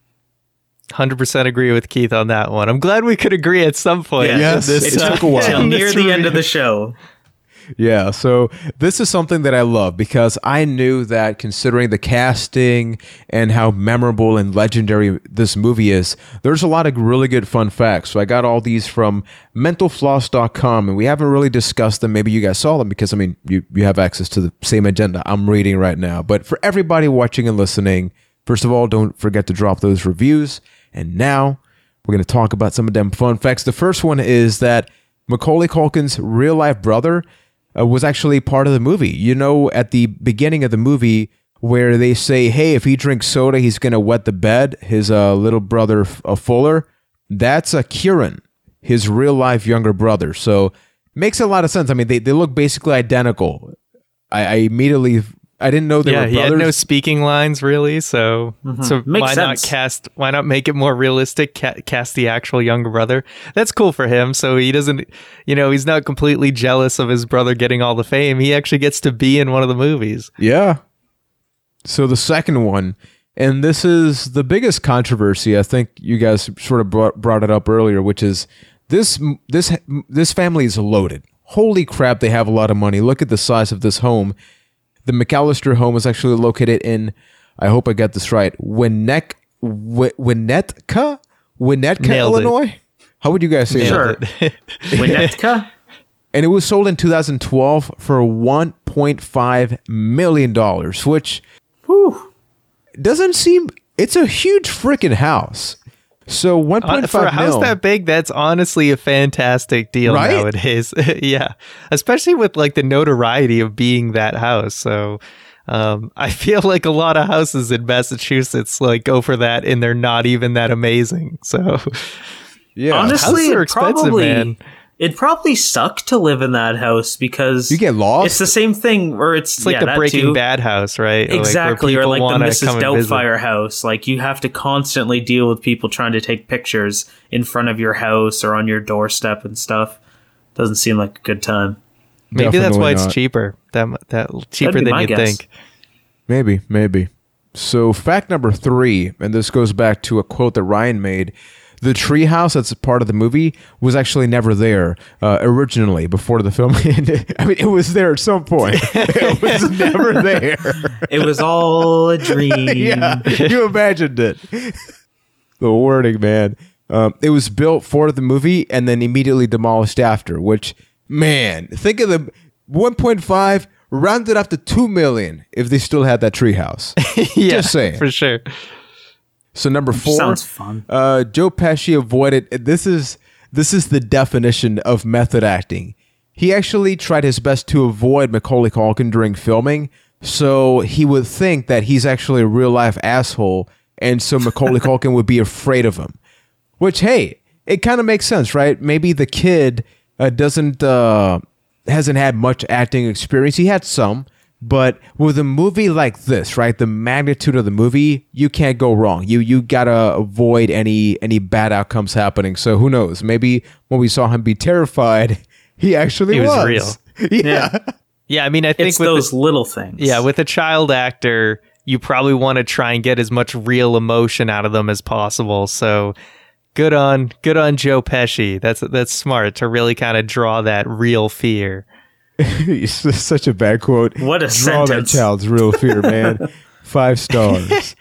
100% agree with Keith on that one. I'm glad we could agree at some point. Yeah, yes, it took a while. Till near the end of the show. Yeah, so this is something that I love because I knew that considering the casting and how memorable and legendary this movie is, there's a lot of really good fun facts. So I got all these from mentalfloss.com, and we haven't really discussed them. Maybe you guys saw them because, you have access to the same agenda I'm reading right now. But for everybody watching and listening, first of all, don't forget to drop those reviews. And now we're going to talk about some of them fun facts. The first one is that Macaulay Culkin's real-life brother was actually part of the movie. At the beginning of the movie where they say, hey, if he drinks soda, he's going to wet the bed, his little brother, Fuller, that's Kieran, his real-life younger brother. So makes a lot of sense. They look basically identical. I didn't know they were brothers. He had no speaking lines really, so Makes sense. Why not make it more realistic? Cast the actual younger brother. That's cool for him. So he doesn't, he's not completely jealous of his brother getting all the fame. He actually gets to be in one of the movies. Yeah. So the second one, and this is the biggest controversy. I think you guys sort of brought it up earlier, which is this family is loaded. Holy crap, they have a lot of money. Look at the size of this home. The McAllister home is actually located in, I hope I got this right, Winnetka, Illinois? How would you guys say sure. that? Winnetka? And it was sold in 2012 for $1.5 million, which doesn't seem, it's a huge freaking house. So 1.5 for a house that big, that's honestly a fantastic deal nowadays. Yeah, especially with the notoriety of being that house. So I feel like a lot of houses in Massachusetts go for that, and they're not even that amazing. So yeah, honestly, houses are expensive, man. It'd probably suck to live in that house because you get lost. It's the same thing where it's like the Breaking Bad house, right? Exactly, or like the Mrs. Doubtfire house. You have to constantly deal with people trying to take pictures in front of your house or on your doorstep and stuff. Doesn't seem like a good time. Maybe that's Definitely why it's not. cheaper. That cheaper That'd be than my you'd guess. think. Maybe. So fact number 3, and this goes back to a quote that Ryan made. The treehouse that's a part of the movie was actually never there originally before the film ended. I mean, it was there at some point. It was never there. It was all a dream. Yeah, you imagined it. The wording, man. It was built for the movie and then immediately demolished after, which, man, think of the 1.5 rounded up to 2 million if they still had that treehouse. Yeah, Just saying. for sure. So number 4, Sounds fun. Joe Pesci avoided. This is the definition of method acting. He actually tried his best to avoid Macaulay Culkin during filming, so he would think that he's actually a real life asshole, and so Macaulay Culkin would be afraid of him. Which, hey, it kind of makes sense, right? Maybe the kid hasn't had much acting experience. He had some. But with a movie like this, right, the magnitude of the movie, you can't go wrong. You gotta avoid any bad outcomes happening. So who knows? Maybe when we saw him be terrified, he actually He was real. Yeah. Yeah, I mean, I think It's with those little things. with a child actor, you probably want to try and get as much real emotion out of them as possible. So good on Joe Pesci. That's smart to really kind of draw that real fear. It's just such a bad quote. What a Draw sentence. that child's real fear, man. 5 stars.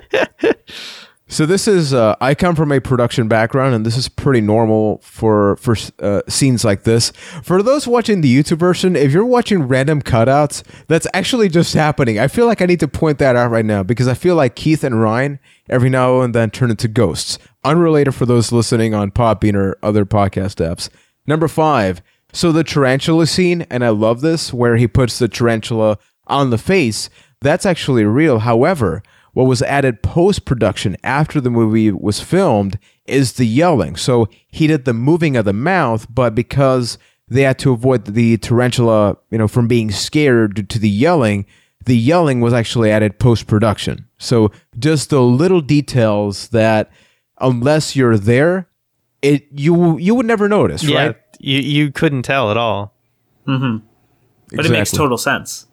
So this is I come from a production background, and this is pretty normal for scenes like this. For those watching the YouTube version, if you're watching random cutouts, that's actually just happening. I feel like I need to point that out right now because I feel like Keith and Ryan every now and then turn into ghosts. Unrelated for those listening on Podbean or other podcast apps. Number 5. So the tarantula scene, and I love this, where he puts the tarantula on the face, that's actually real. However, what was added post-production after the movie was filmed is the yelling. So he did the moving of the mouth, but because they had to avoid the tarantula, from being scared due to the yelling was actually added post-production. So just the little details that, unless you're there, you would never notice, right? You couldn't tell at all. But it makes total sense.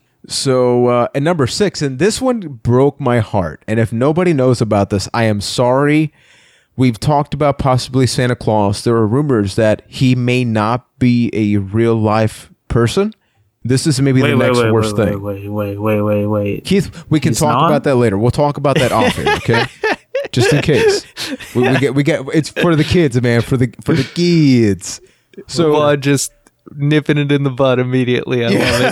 So, and number 6, and this one broke my heart. And if nobody knows about this, I am sorry. We've talked about possibly Santa Claus. There are rumors that he may not be a real life person. This is maybe the next worst thing. Wait. Keith, we can He's talk not? about that later. We'll talk about that off air, okay? Just in case. We get it's for the kids, man, for the kids. So Vaughn just nipping it in the bud immediately. I love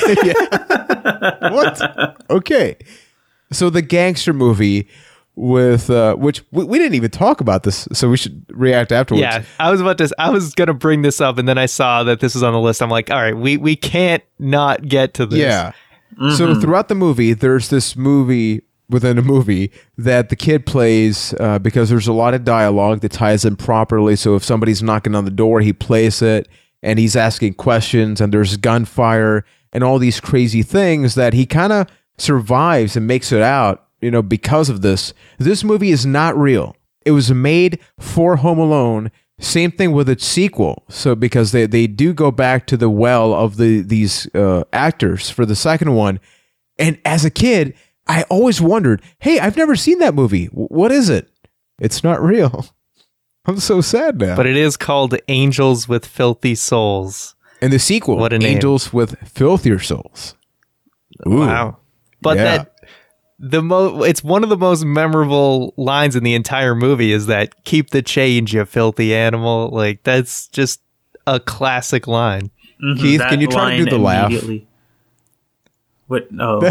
it. What? Okay. So the gangster movie with which we didn't even talk about this, so we should react afterwards. Yeah, I was gonna bring this up, and then I saw that this is on the list. I'm like, all right, we can't not get to this. Yeah. So throughout the movie, there's this movie within a movie that the kid plays because there's a lot of dialogue that ties in properly. So if somebody's knocking on the door, he plays it and he's asking questions and there's gunfire and all these crazy things that he kind of survives and makes it out, because of this. This movie is not real. It was made for Home Alone. Same thing with its sequel. So because they do go back to the well of these actors for the second one. And as a kid, I always wondered, hey, I've never seen that movie. What is it? It's not real. I'm so sad now. But it is called Angels with Filthy Souls. And the sequel, What a name. Angels with Filthier Souls. Ooh. Wow. But Yeah. it's one of the most memorable lines in the entire movie is that "keep the change, you filthy animal." Like, that's just a classic line. Keith, That can you try to do line the laugh? immediately. What? Oh,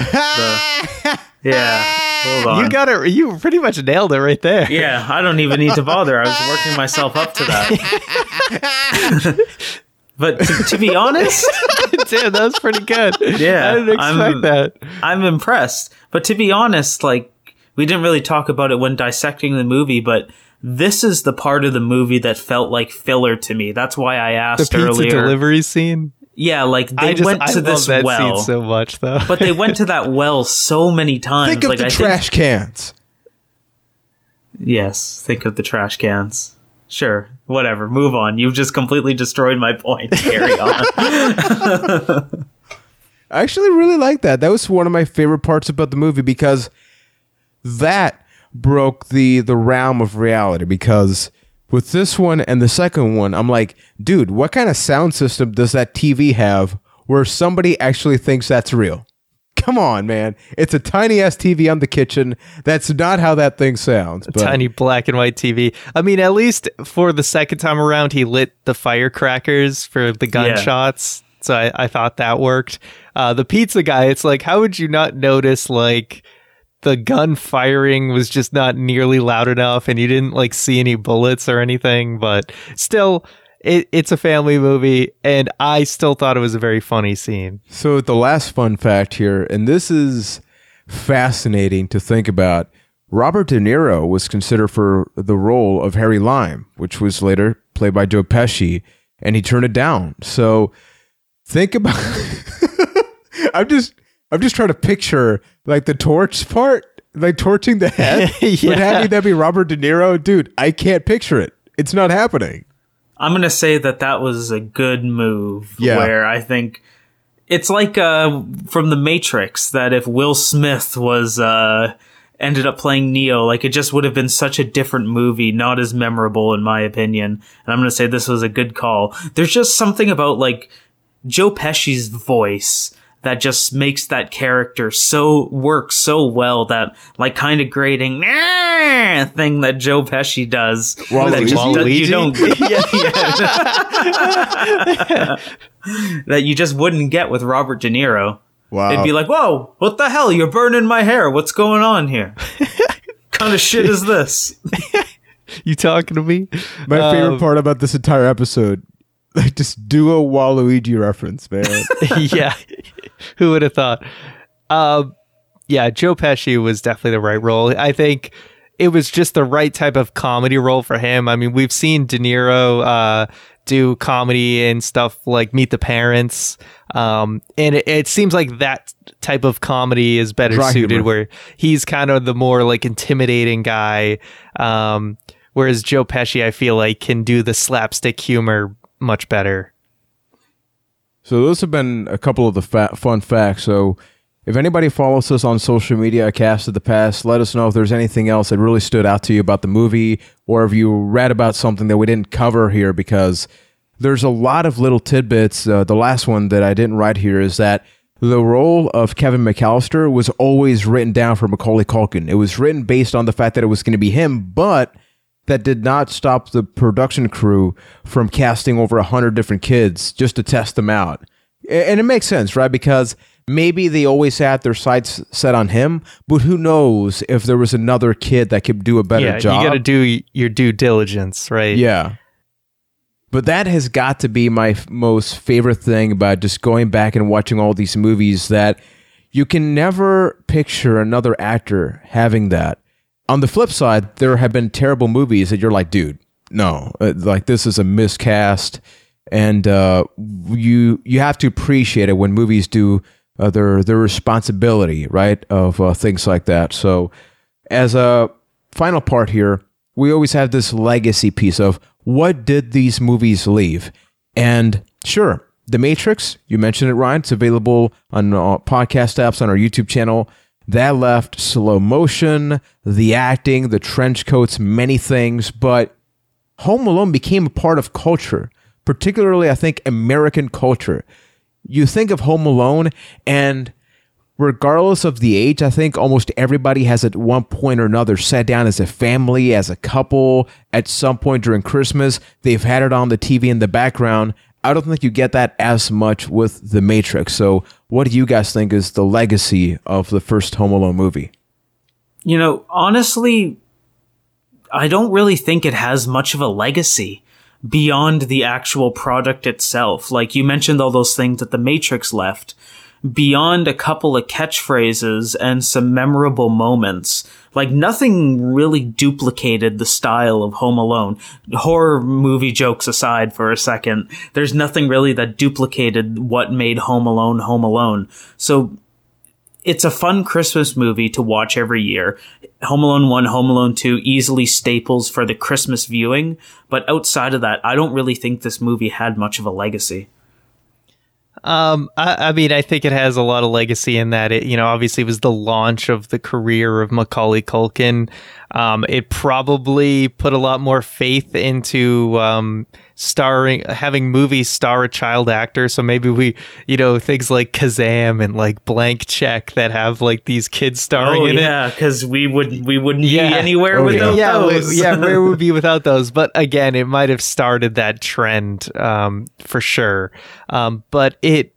yeah. Hold on. You pretty much nailed it right there. Yeah, I don't even need to bother. I was working myself up to that. But to be honest, Damn, that was pretty good. Yeah, I didn't expect that. I'm impressed. But to be honest, like, we didn't really talk about it when dissecting the movie, but this is the part of the movie that felt like filler to me. That's why I The asked pizza earlier. delivery scene. Yeah, like I they went to love this that well, scene so much, though. but they went to that well so many times. Think of like the I trash cans. Yes, think of the trash cans. Sure. Whatever. Move on. You've just completely destroyed my point. Carry on. I actually really like that. That was one of my favorite parts about the movie because that broke the realm of reality. Because with this one and the second one, I'm like, dude, what kind of sound system does that TV have where somebody actually thinks that's real? Come on, man. It's a tiny ass TV on the kitchen. That's not how that thing sounds. A tiny black and white TV. I mean, at least for the second time around, he lit the firecrackers for the gunshots. Yeah. So I thought that worked. The pizza guy, it's like, how would you not notice, like, the gun firing was just not nearly loud enough and you didn't, like, see any bullets or anything? But still, it's a family movie, and I still thought it was a very funny scene. So the last fun fact here, and this is fascinating to think about, Robert De Niro was considered for the role of Harry Lime, which was later played by Joe Pesci, and he turned it down. So think about I'm just trying to picture like the torch part, like torching the head, yeah. But having that be Robert De Niro, dude, I can't picture it. It's not happening. I'm going to say that was a good move. Yeah. Where I think it's like from The Matrix, that if Will Smith was ended up playing Neo, like it just would have been such a different movie, not as memorable in my opinion. And I'm going to say this was a good call. There's just something about like Joe Pesci's voice that just makes that character work so well, that like kind of grating thing that Joe Pesci does. You don't that you just wouldn't get with Robert De Niro. Wow. It'd be like, whoa, what the hell? You're burning my hair. What's going on here? Kind of shit is this? You talking to me? My favorite part about this entire episode, like just do a Waluigi reference, man. Yeah. Who would have thought? Yeah, Joe Pesci was definitely the right role. I think it was just the right type of comedy role for him. I mean, we've seen De Niro do comedy and stuff like Meet the Parents. And it seems like that type of comedy is better suited, where he's kind of the more like intimidating guy. Whereas Joe Pesci, I feel like, can do the slapstick humor much better. So those have been a couple of the fun facts. So if anybody follows us on social media, A Cast of the Past, let us know if there's anything else that really stood out to you about the movie, or if you read about something that we didn't cover here, because there's a lot of little tidbits. The last one that I didn't write here is that the role of Kevin McAllister was always written down for Macaulay Culkin. It was written based on the fact that it was going to be him, but that did not stop the production crew from casting over 100 different kids just to test them out. And it makes sense, right? Because maybe they always had their sights set on him, but who knows if there was another kid that could do a better job. You got to do your due diligence, right? Yeah. But that has got to be my most favorite thing about just going back and watching all these movies, that you can never picture another actor having that. On the flip side, there have been terrible movies that you're like, dude, no, like this is a miscast, and you have to appreciate it when movies do their responsibility, right, of things like that. So, as a final part here, we always have this legacy piece of what did these movies leave, and sure, The Matrix, you mentioned it, Ryan. It's available on podcast apps, on our YouTube channel. That left slow motion, the acting, the trench coats, many things, but Home Alone became a part of culture, particularly, I think, American culture. You think of Home Alone, and regardless of the age, I think almost everybody has at one point or another sat down as a family, as a couple, at some point during Christmas. They've had it on the TV in the background. I don't think you get that as much with The Matrix. So what do you guys think is the legacy of the first Home Alone movie? You know, honestly, I don't really think it has much of a legacy beyond the actual product itself. Like you mentioned all those things that The Matrix left. Beyond a couple of catchphrases and some memorable moments, like nothing really duplicated the style of Home Alone. Horror movie jokes aside for a second, there's nothing really that duplicated what made Home Alone Home Alone. So it's a fun Christmas movie to watch every year. Home Alone 1, Home Alone 2, easily staples for the Christmas viewing. But outside of that, I don't really think this movie had much of a legacy. I mean, I think it has a lot of legacy in that it, obviously was the launch of the career of Macaulay Culkin. It probably put a lot more faith into having movies star a child actor. So maybe we, things like Kazam and like Blank Check that have like these kids starring in it. Yeah, because we wouldn't be anywhere without those. Where would we be without those? But again, it might have started that trend for sure. But it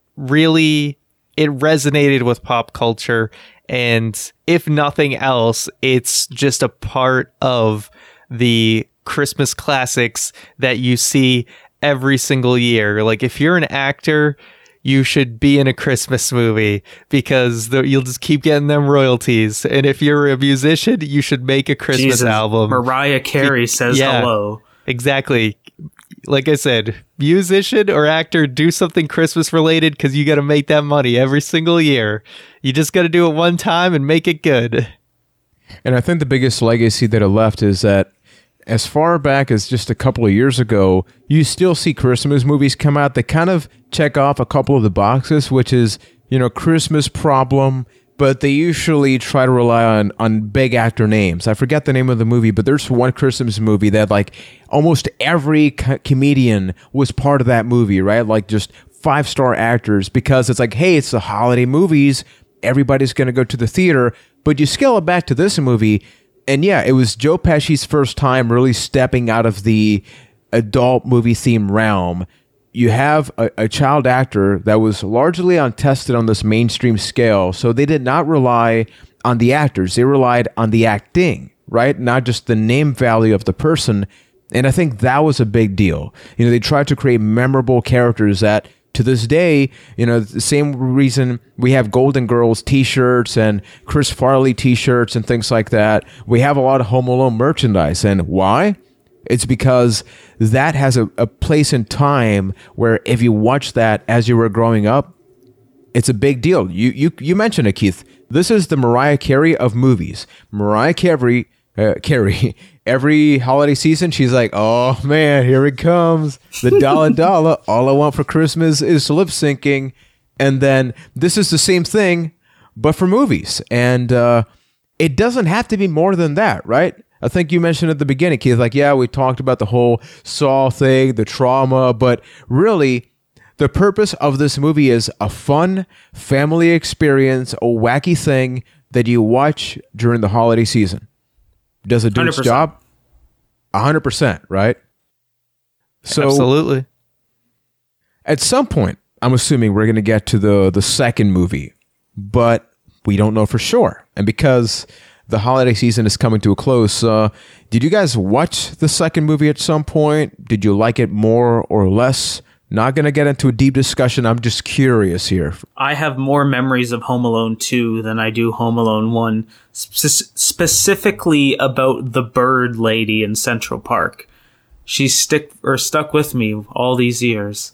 resonated with pop culture, and if nothing else, it's just a part of the Christmas classics that you see every single year. Like if you're an actor, you should be in a Christmas movie because you'll just keep getting them royalties. And if you're a musician, you should make a Christmas album. Mariah Carey says hello. Exactly. Like I said, musician or actor, do something Christmas related because you got to make that money every single year. You just got to do it one time and make it good. And I think the biggest legacy that it left is that as far back as just a couple of years ago, you still see Christmas movies come out that kind of check off a couple of the boxes, which is, Christmas problem, but they usually try to rely on big actor names. I forget the name of the movie, but there's one Christmas movie that like almost every comedian was part of that movie, right? Like just 5-star actors, because it's like, hey, it's the holiday movies. Everybody's going to go to the theater. But you scale it back to this movie, and yeah, it was Joe Pesci's first time really stepping out of the adult movie theme realm. You have a child actor that was largely untested on this mainstream scale, so they did not rely on the actors. They relied on the acting, right? Not just the name value of the person. And I think that was a big deal. They tried to create memorable characters that, to this day, the same reason we have Golden Girls t-shirts and Chris Farley t-shirts and things like that. We have a lot of Home Alone merchandise. And why? It's because that has a place in time where if you watch that as you were growing up, it's a big deal. You mentioned it, Keith. This is the Mariah Carey of movies. Mariah Carey, every holiday season, she's like, oh man, here it comes. The dollar dollar. All I want for Christmas is lip syncing. And then this is the same thing, but for movies. And it doesn't have to be more than that, right? I think you mentioned at the beginning, Keith, like, yeah, we talked about the whole Saw thing, the trauma, but really, the purpose of this movie is a fun family experience, a wacky thing that you watch during the holiday season. Does it do its 100%. job? 100%, right? So, absolutely. At some point, I'm assuming we're going to get to the second movie, but we don't know for sure. And because the holiday season is coming to a close, did you guys watch the second movie at some point? Did you like it more or less? Not going to get into a deep discussion. I'm just curious here. I have more memories of Home Alone 2 than I do Home Alone 1, specifically about the bird lady in Central Park. She's stuck with me all these years.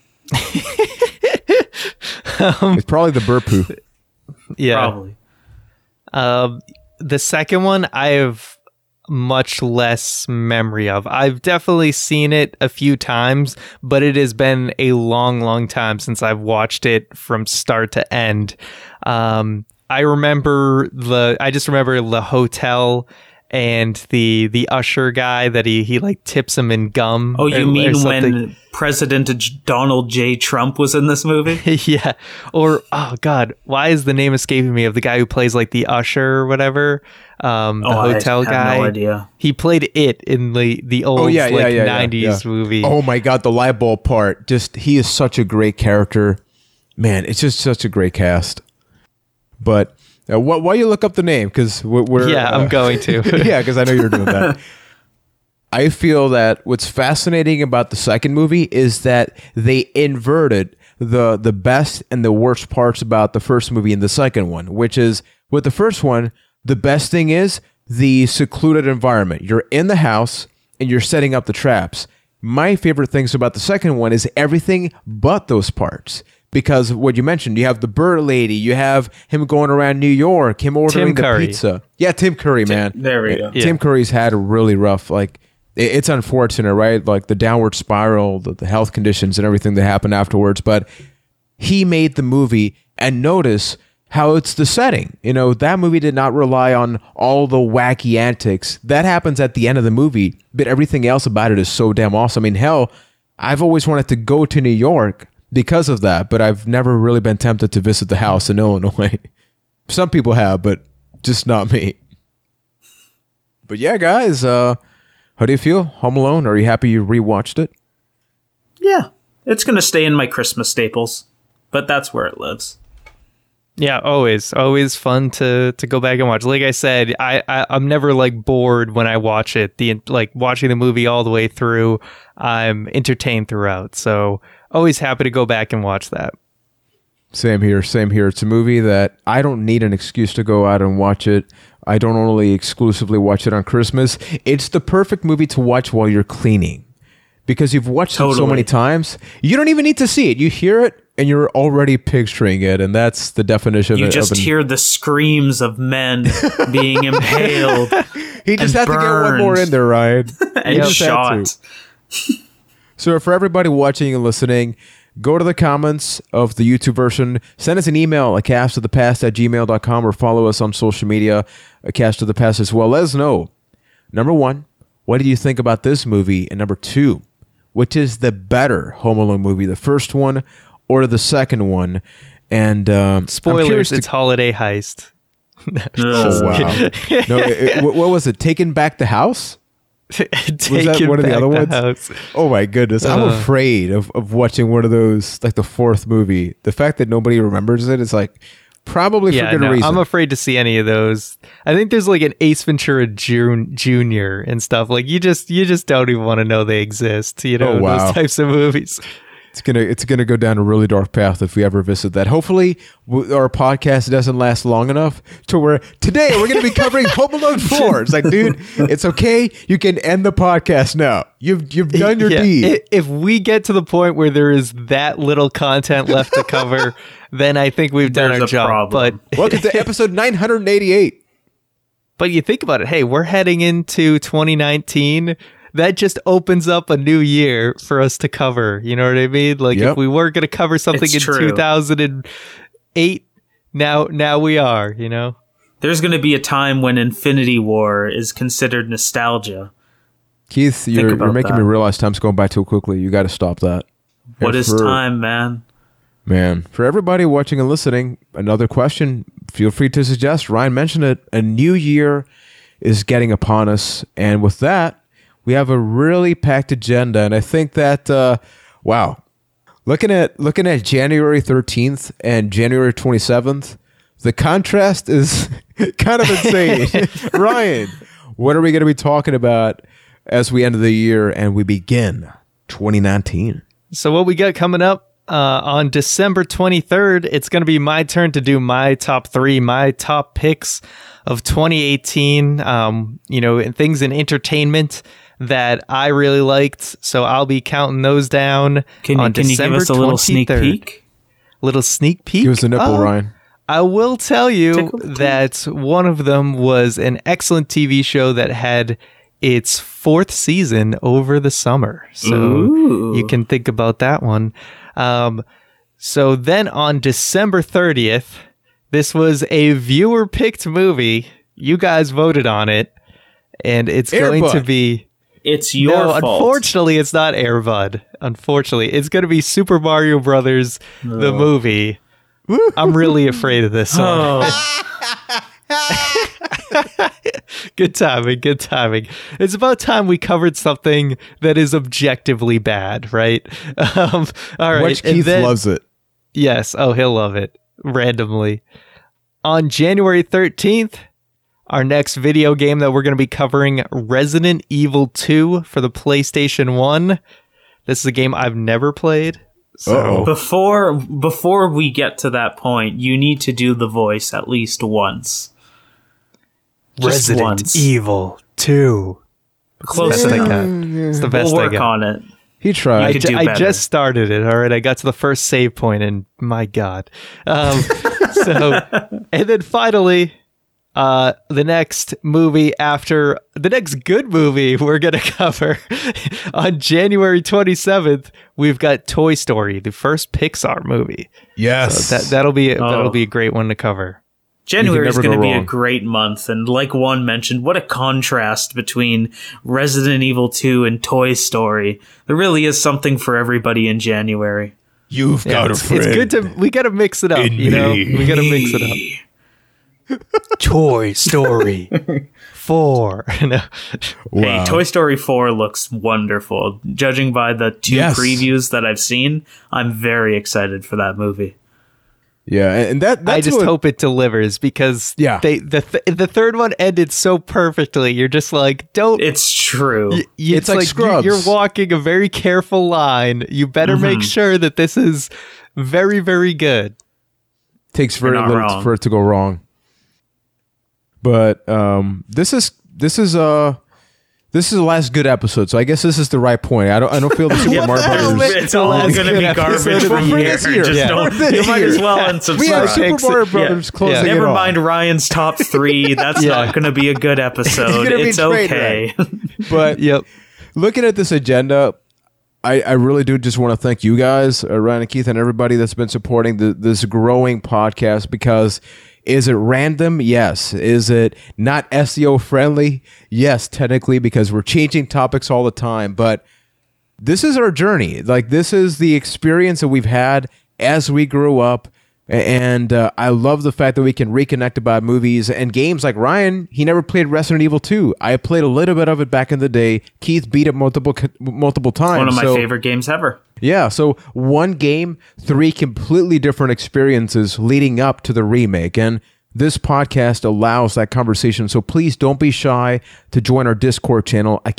It's probably the bird poo. Yeah. Probably. The second one, I have much less memory of. I've definitely seen it a few times, but it has been a long, long time since I've watched it from start to end. I just remember the hotel and the usher guy that he like tips him in gum. Oh, you mean when President Donald J. Trump was in this movie? Yeah. Or, oh God, why is the name escaping me of the guy who plays like the usher or whatever? The hotel guy. I have no idea. He played it in the old 90s movie. Oh my God, the light bulb part. He is such a great character. Man, it's just such a great cast. But why you look up the name? Because we're I'm going to. Yeah, because I know you're doing that. I feel that what's fascinating about the second movie is that they inverted the best and the worst parts about the first movie in the second one, which is with the first one, the best thing is the secluded environment. You're in the house and you're setting up the traps. My favorite things about the second one is everything but those parts. because what you mentioned, you have the bird lady, you have him going around New York, him ordering the pizza. Yeah, Tim Curry, man. There we go. Tim Curry's had a really rough, like, it's unfortunate, right? Like the downward spiral, the health conditions and everything that happened afterwards. But he made the movie, and notice how it's the setting. You know, that movie did not rely on all the wacky antics. That happens at the end of the movie, but everything else about it is so damn awesome. I mean, hell, I've always wanted to go to New York because of that, but I've never really been tempted to visit the house in Illinois. Some people have, but just not me. But yeah, guys, how do you feel? Home Alone? Are you happy you rewatched it? Yeah, it's going to stay in my Christmas staples, but that's where it lives. Yeah, always fun to go back and watch. Like I said, I'm never like bored when I watch it. Like watching the movie all the way through, I'm entertained throughout. So always happy to go back and watch that. Same here. It's a movie that I don't need an excuse to go out and watch it. I don't only exclusively watch it on Christmas. It's the perfect movie to watch while you're cleaning, because you've watched it so many times. You don't even need to see it. You hear it and you're already picturing it, and that's the definition. You just hear the screams of men being impaled. He just had to get one more in there, Ryan. And shot. So for everybody watching and listening, go to the comments of the YouTube version, send us an email at castofthepast@gmail.com, or follow us on social media, Cast of the Past as well. Let us know, number one, what did you think about this movie? And number two, which is the better Home Alone movie, the first one or the second one? And spoilers, it's Holiday Heist. Oh, wow. No, what was it? Taking Back the House? Was that one of the other ones? House. Oh my goodness. I'm afraid of watching one of those, like the fourth movie. The fact that nobody remembers it is like probably for good reason. I'm afraid to see any of those. I think there's like an Ace Ventura Jr. and stuff. Like you just don't even want to know they exist. You know, those types of movies. It's gonna go down a really dark path if we ever visit that. Hopefully, our podcast doesn't last long enough to where today we're gonna be covering Home Alone 4. It's like, dude, it's okay. You can end the podcast now. You've done your deed. If we get to the point where there is that little content left to cover, then I think we've done our job. Problem. But welcome to episode 988. But you think about it. Hey, we're heading into 2019. That just opens up a new year for us to cover. You know what I mean? Like if we were going to cover something in 2008, now we are, you know? There's going to be a time when Infinity War is considered nostalgia. Keith, you're making me realize time's going by too quickly. You got to stop that. What is time, man? Man, for everybody watching and listening, another question, feel free to suggest. Ryan mentioned it. A new year is getting upon us. And with that, we have a really packed agenda, and I think that looking at January 13th and January 27th, the contrast is kind of insane. Ryan, what are we going to be talking about as we end the year and we begin 2019? So what we got coming up on December 23rd, it's going to be my turn to do my top 3, my top picks of 2018. Things in entertainment that I really liked, so I'll be counting those down. Can you give us a little 23rd. Sneak peek? Little sneak peek? Give us a nipple, Ryan. I will tell you that one of them was an excellent TV show that had its 4th season over the summer. So you can think about that one. So then on December 30th, this was a viewer-picked movie. You guys voted on it, and it's going to be... It's your fault. Unfortunately, it's not Air Bud. Unfortunately, it's going to be Super Mario Brothers, the movie. I'm really afraid of this one. Good timing. It's about time we covered something that is objectively bad, right? All right. Which Keith loves it. Yes. Oh, he'll love it. Randomly. On January 13th, our next video game that we're going to be covering, Resident Evil 2 for the PlayStation 1. This is a game I've never played. So before we get to that point, you need to do the voice at least once. Resident Evil 2. Close enough. It's the best we'll I work got. on it. He tried. You could do I better. just started it. All right, I got to the first save point, and my God. So, and then finally, the next good movie we're gonna cover on January 27th. We've got Toy Story, the first Pixar movie. Yes. So that'll be a great one to cover. January is never going to go be a wrong. great month, and like Juan mentioned, what a contrast between Resident Evil 2 and Toy Story. There really is something for everybody in January. You've got a It's friend. good to we got to mix it up. In You know, me. we got to mix it up. Toy Story 4. No. Hey, Toy Story 4 looks wonderful. Judging by the 2 Yes. previews that I've seen, I'm very excited for that movie. Yeah, and that's I just what- hope it delivers because Yeah. the third one ended so perfectly. You're just like, don't. It's true. It's like Scrubs. You're walking a very careful line. You better make sure that this is very, very good. takes very not little wrong. for it to go wrong. But this is the last good episode, so I guess this is the right point. I don't feel the Super Mario Brothers. It's all last going to good be episode garbage of from the here. year. Just Yeah. don't, For this you might as year. well We have unsubscribe. Super Mario Brothers closing it Never off. mind Ryan's top 3. That's Yeah. not going to be a good episode. gonna be It's a train okay. But Yep. looking at this agenda, I really do just want to thank you guys, Ryan and Keith, and everybody that's been supporting this growing podcast. Because is it random? Yes. Is it not SEO friendly? Yes, technically, because we're changing topics all the time. But this is our journey. Like, this is the experience that we've had as we grew up. And I love the fact that we can reconnect about movies and games. Like Ryan, he never played Resident Evil 2. I played a little bit of it back in the day. Keith beat it multiple times. One of my So, favorite games ever. yeah, so one game, 3 completely different experiences leading up to the remake. And this podcast allows that conversation. So please don't be shy to join our Discord channel at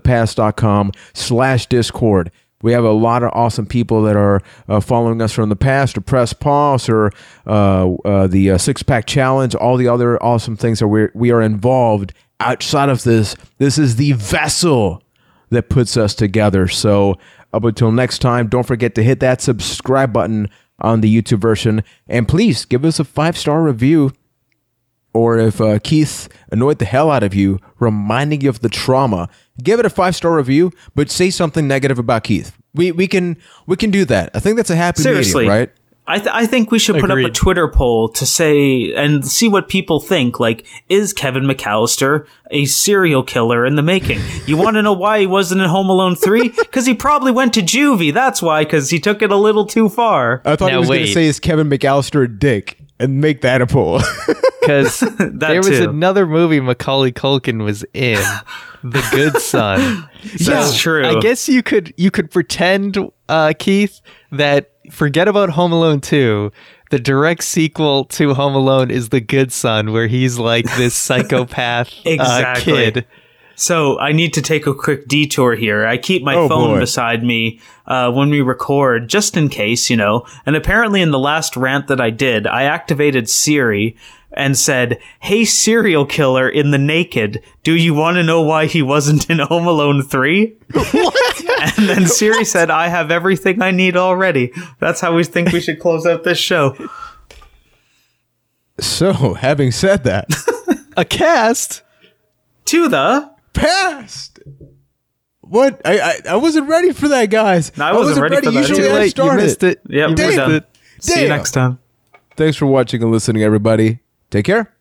castofthepast.com/Discord. We have a lot of awesome people that are following us from the past, or Press Pause, or the Six Pack Challenge, all the other awesome things that we are involved outside of this. This is the vessel that puts us together. So up until next time, don't forget to hit that subscribe button on the YouTube version. And please give us a 5-star review. Or if Keith annoyed the hell out of you, reminding you of the trauma, give it a 5-star review, but say something negative about Keith. We can do that. I think that's a happy Seriously, medium, right? I think we should put up a Agreed. Twitter poll to say and see what people think. Like, is Kevin McAllister a serial killer in the making? You want to know why he wasn't in Home Alone 3? Because he probably went to juvie. That's why, because he took it a little too far. I thought Now he was going to wait. say, is Kevin McAllister a dick? And make that a poll. Because there was too. another movie Macaulay Culkin was in, The Good Son. That's true. I guess you could pretend, Keith, that forget about Home Alone 2. The direct sequel to Home Alone is The Good Son, where he's like this psychopath Exactly. kid. So I need to take a quick detour here. I keep my Oh, phone boy. beside me when we record, just in case, And apparently in the last rant that I did, I activated Siri and said, "Hey, serial killer in the naked, do you want to know why he wasn't in Home Alone 3?" What? And then Siri said, "I have everything I need already." That's how we think we should close out this show. So, having said that, A cast? To the... past. What? I wasn't ready for that, guys. No, I wasn't ready for that Usually either. I You start missed it. Yep, You we're missed done. it. See you Damn. next time. Thanks for watching and listening, everybody. Take care.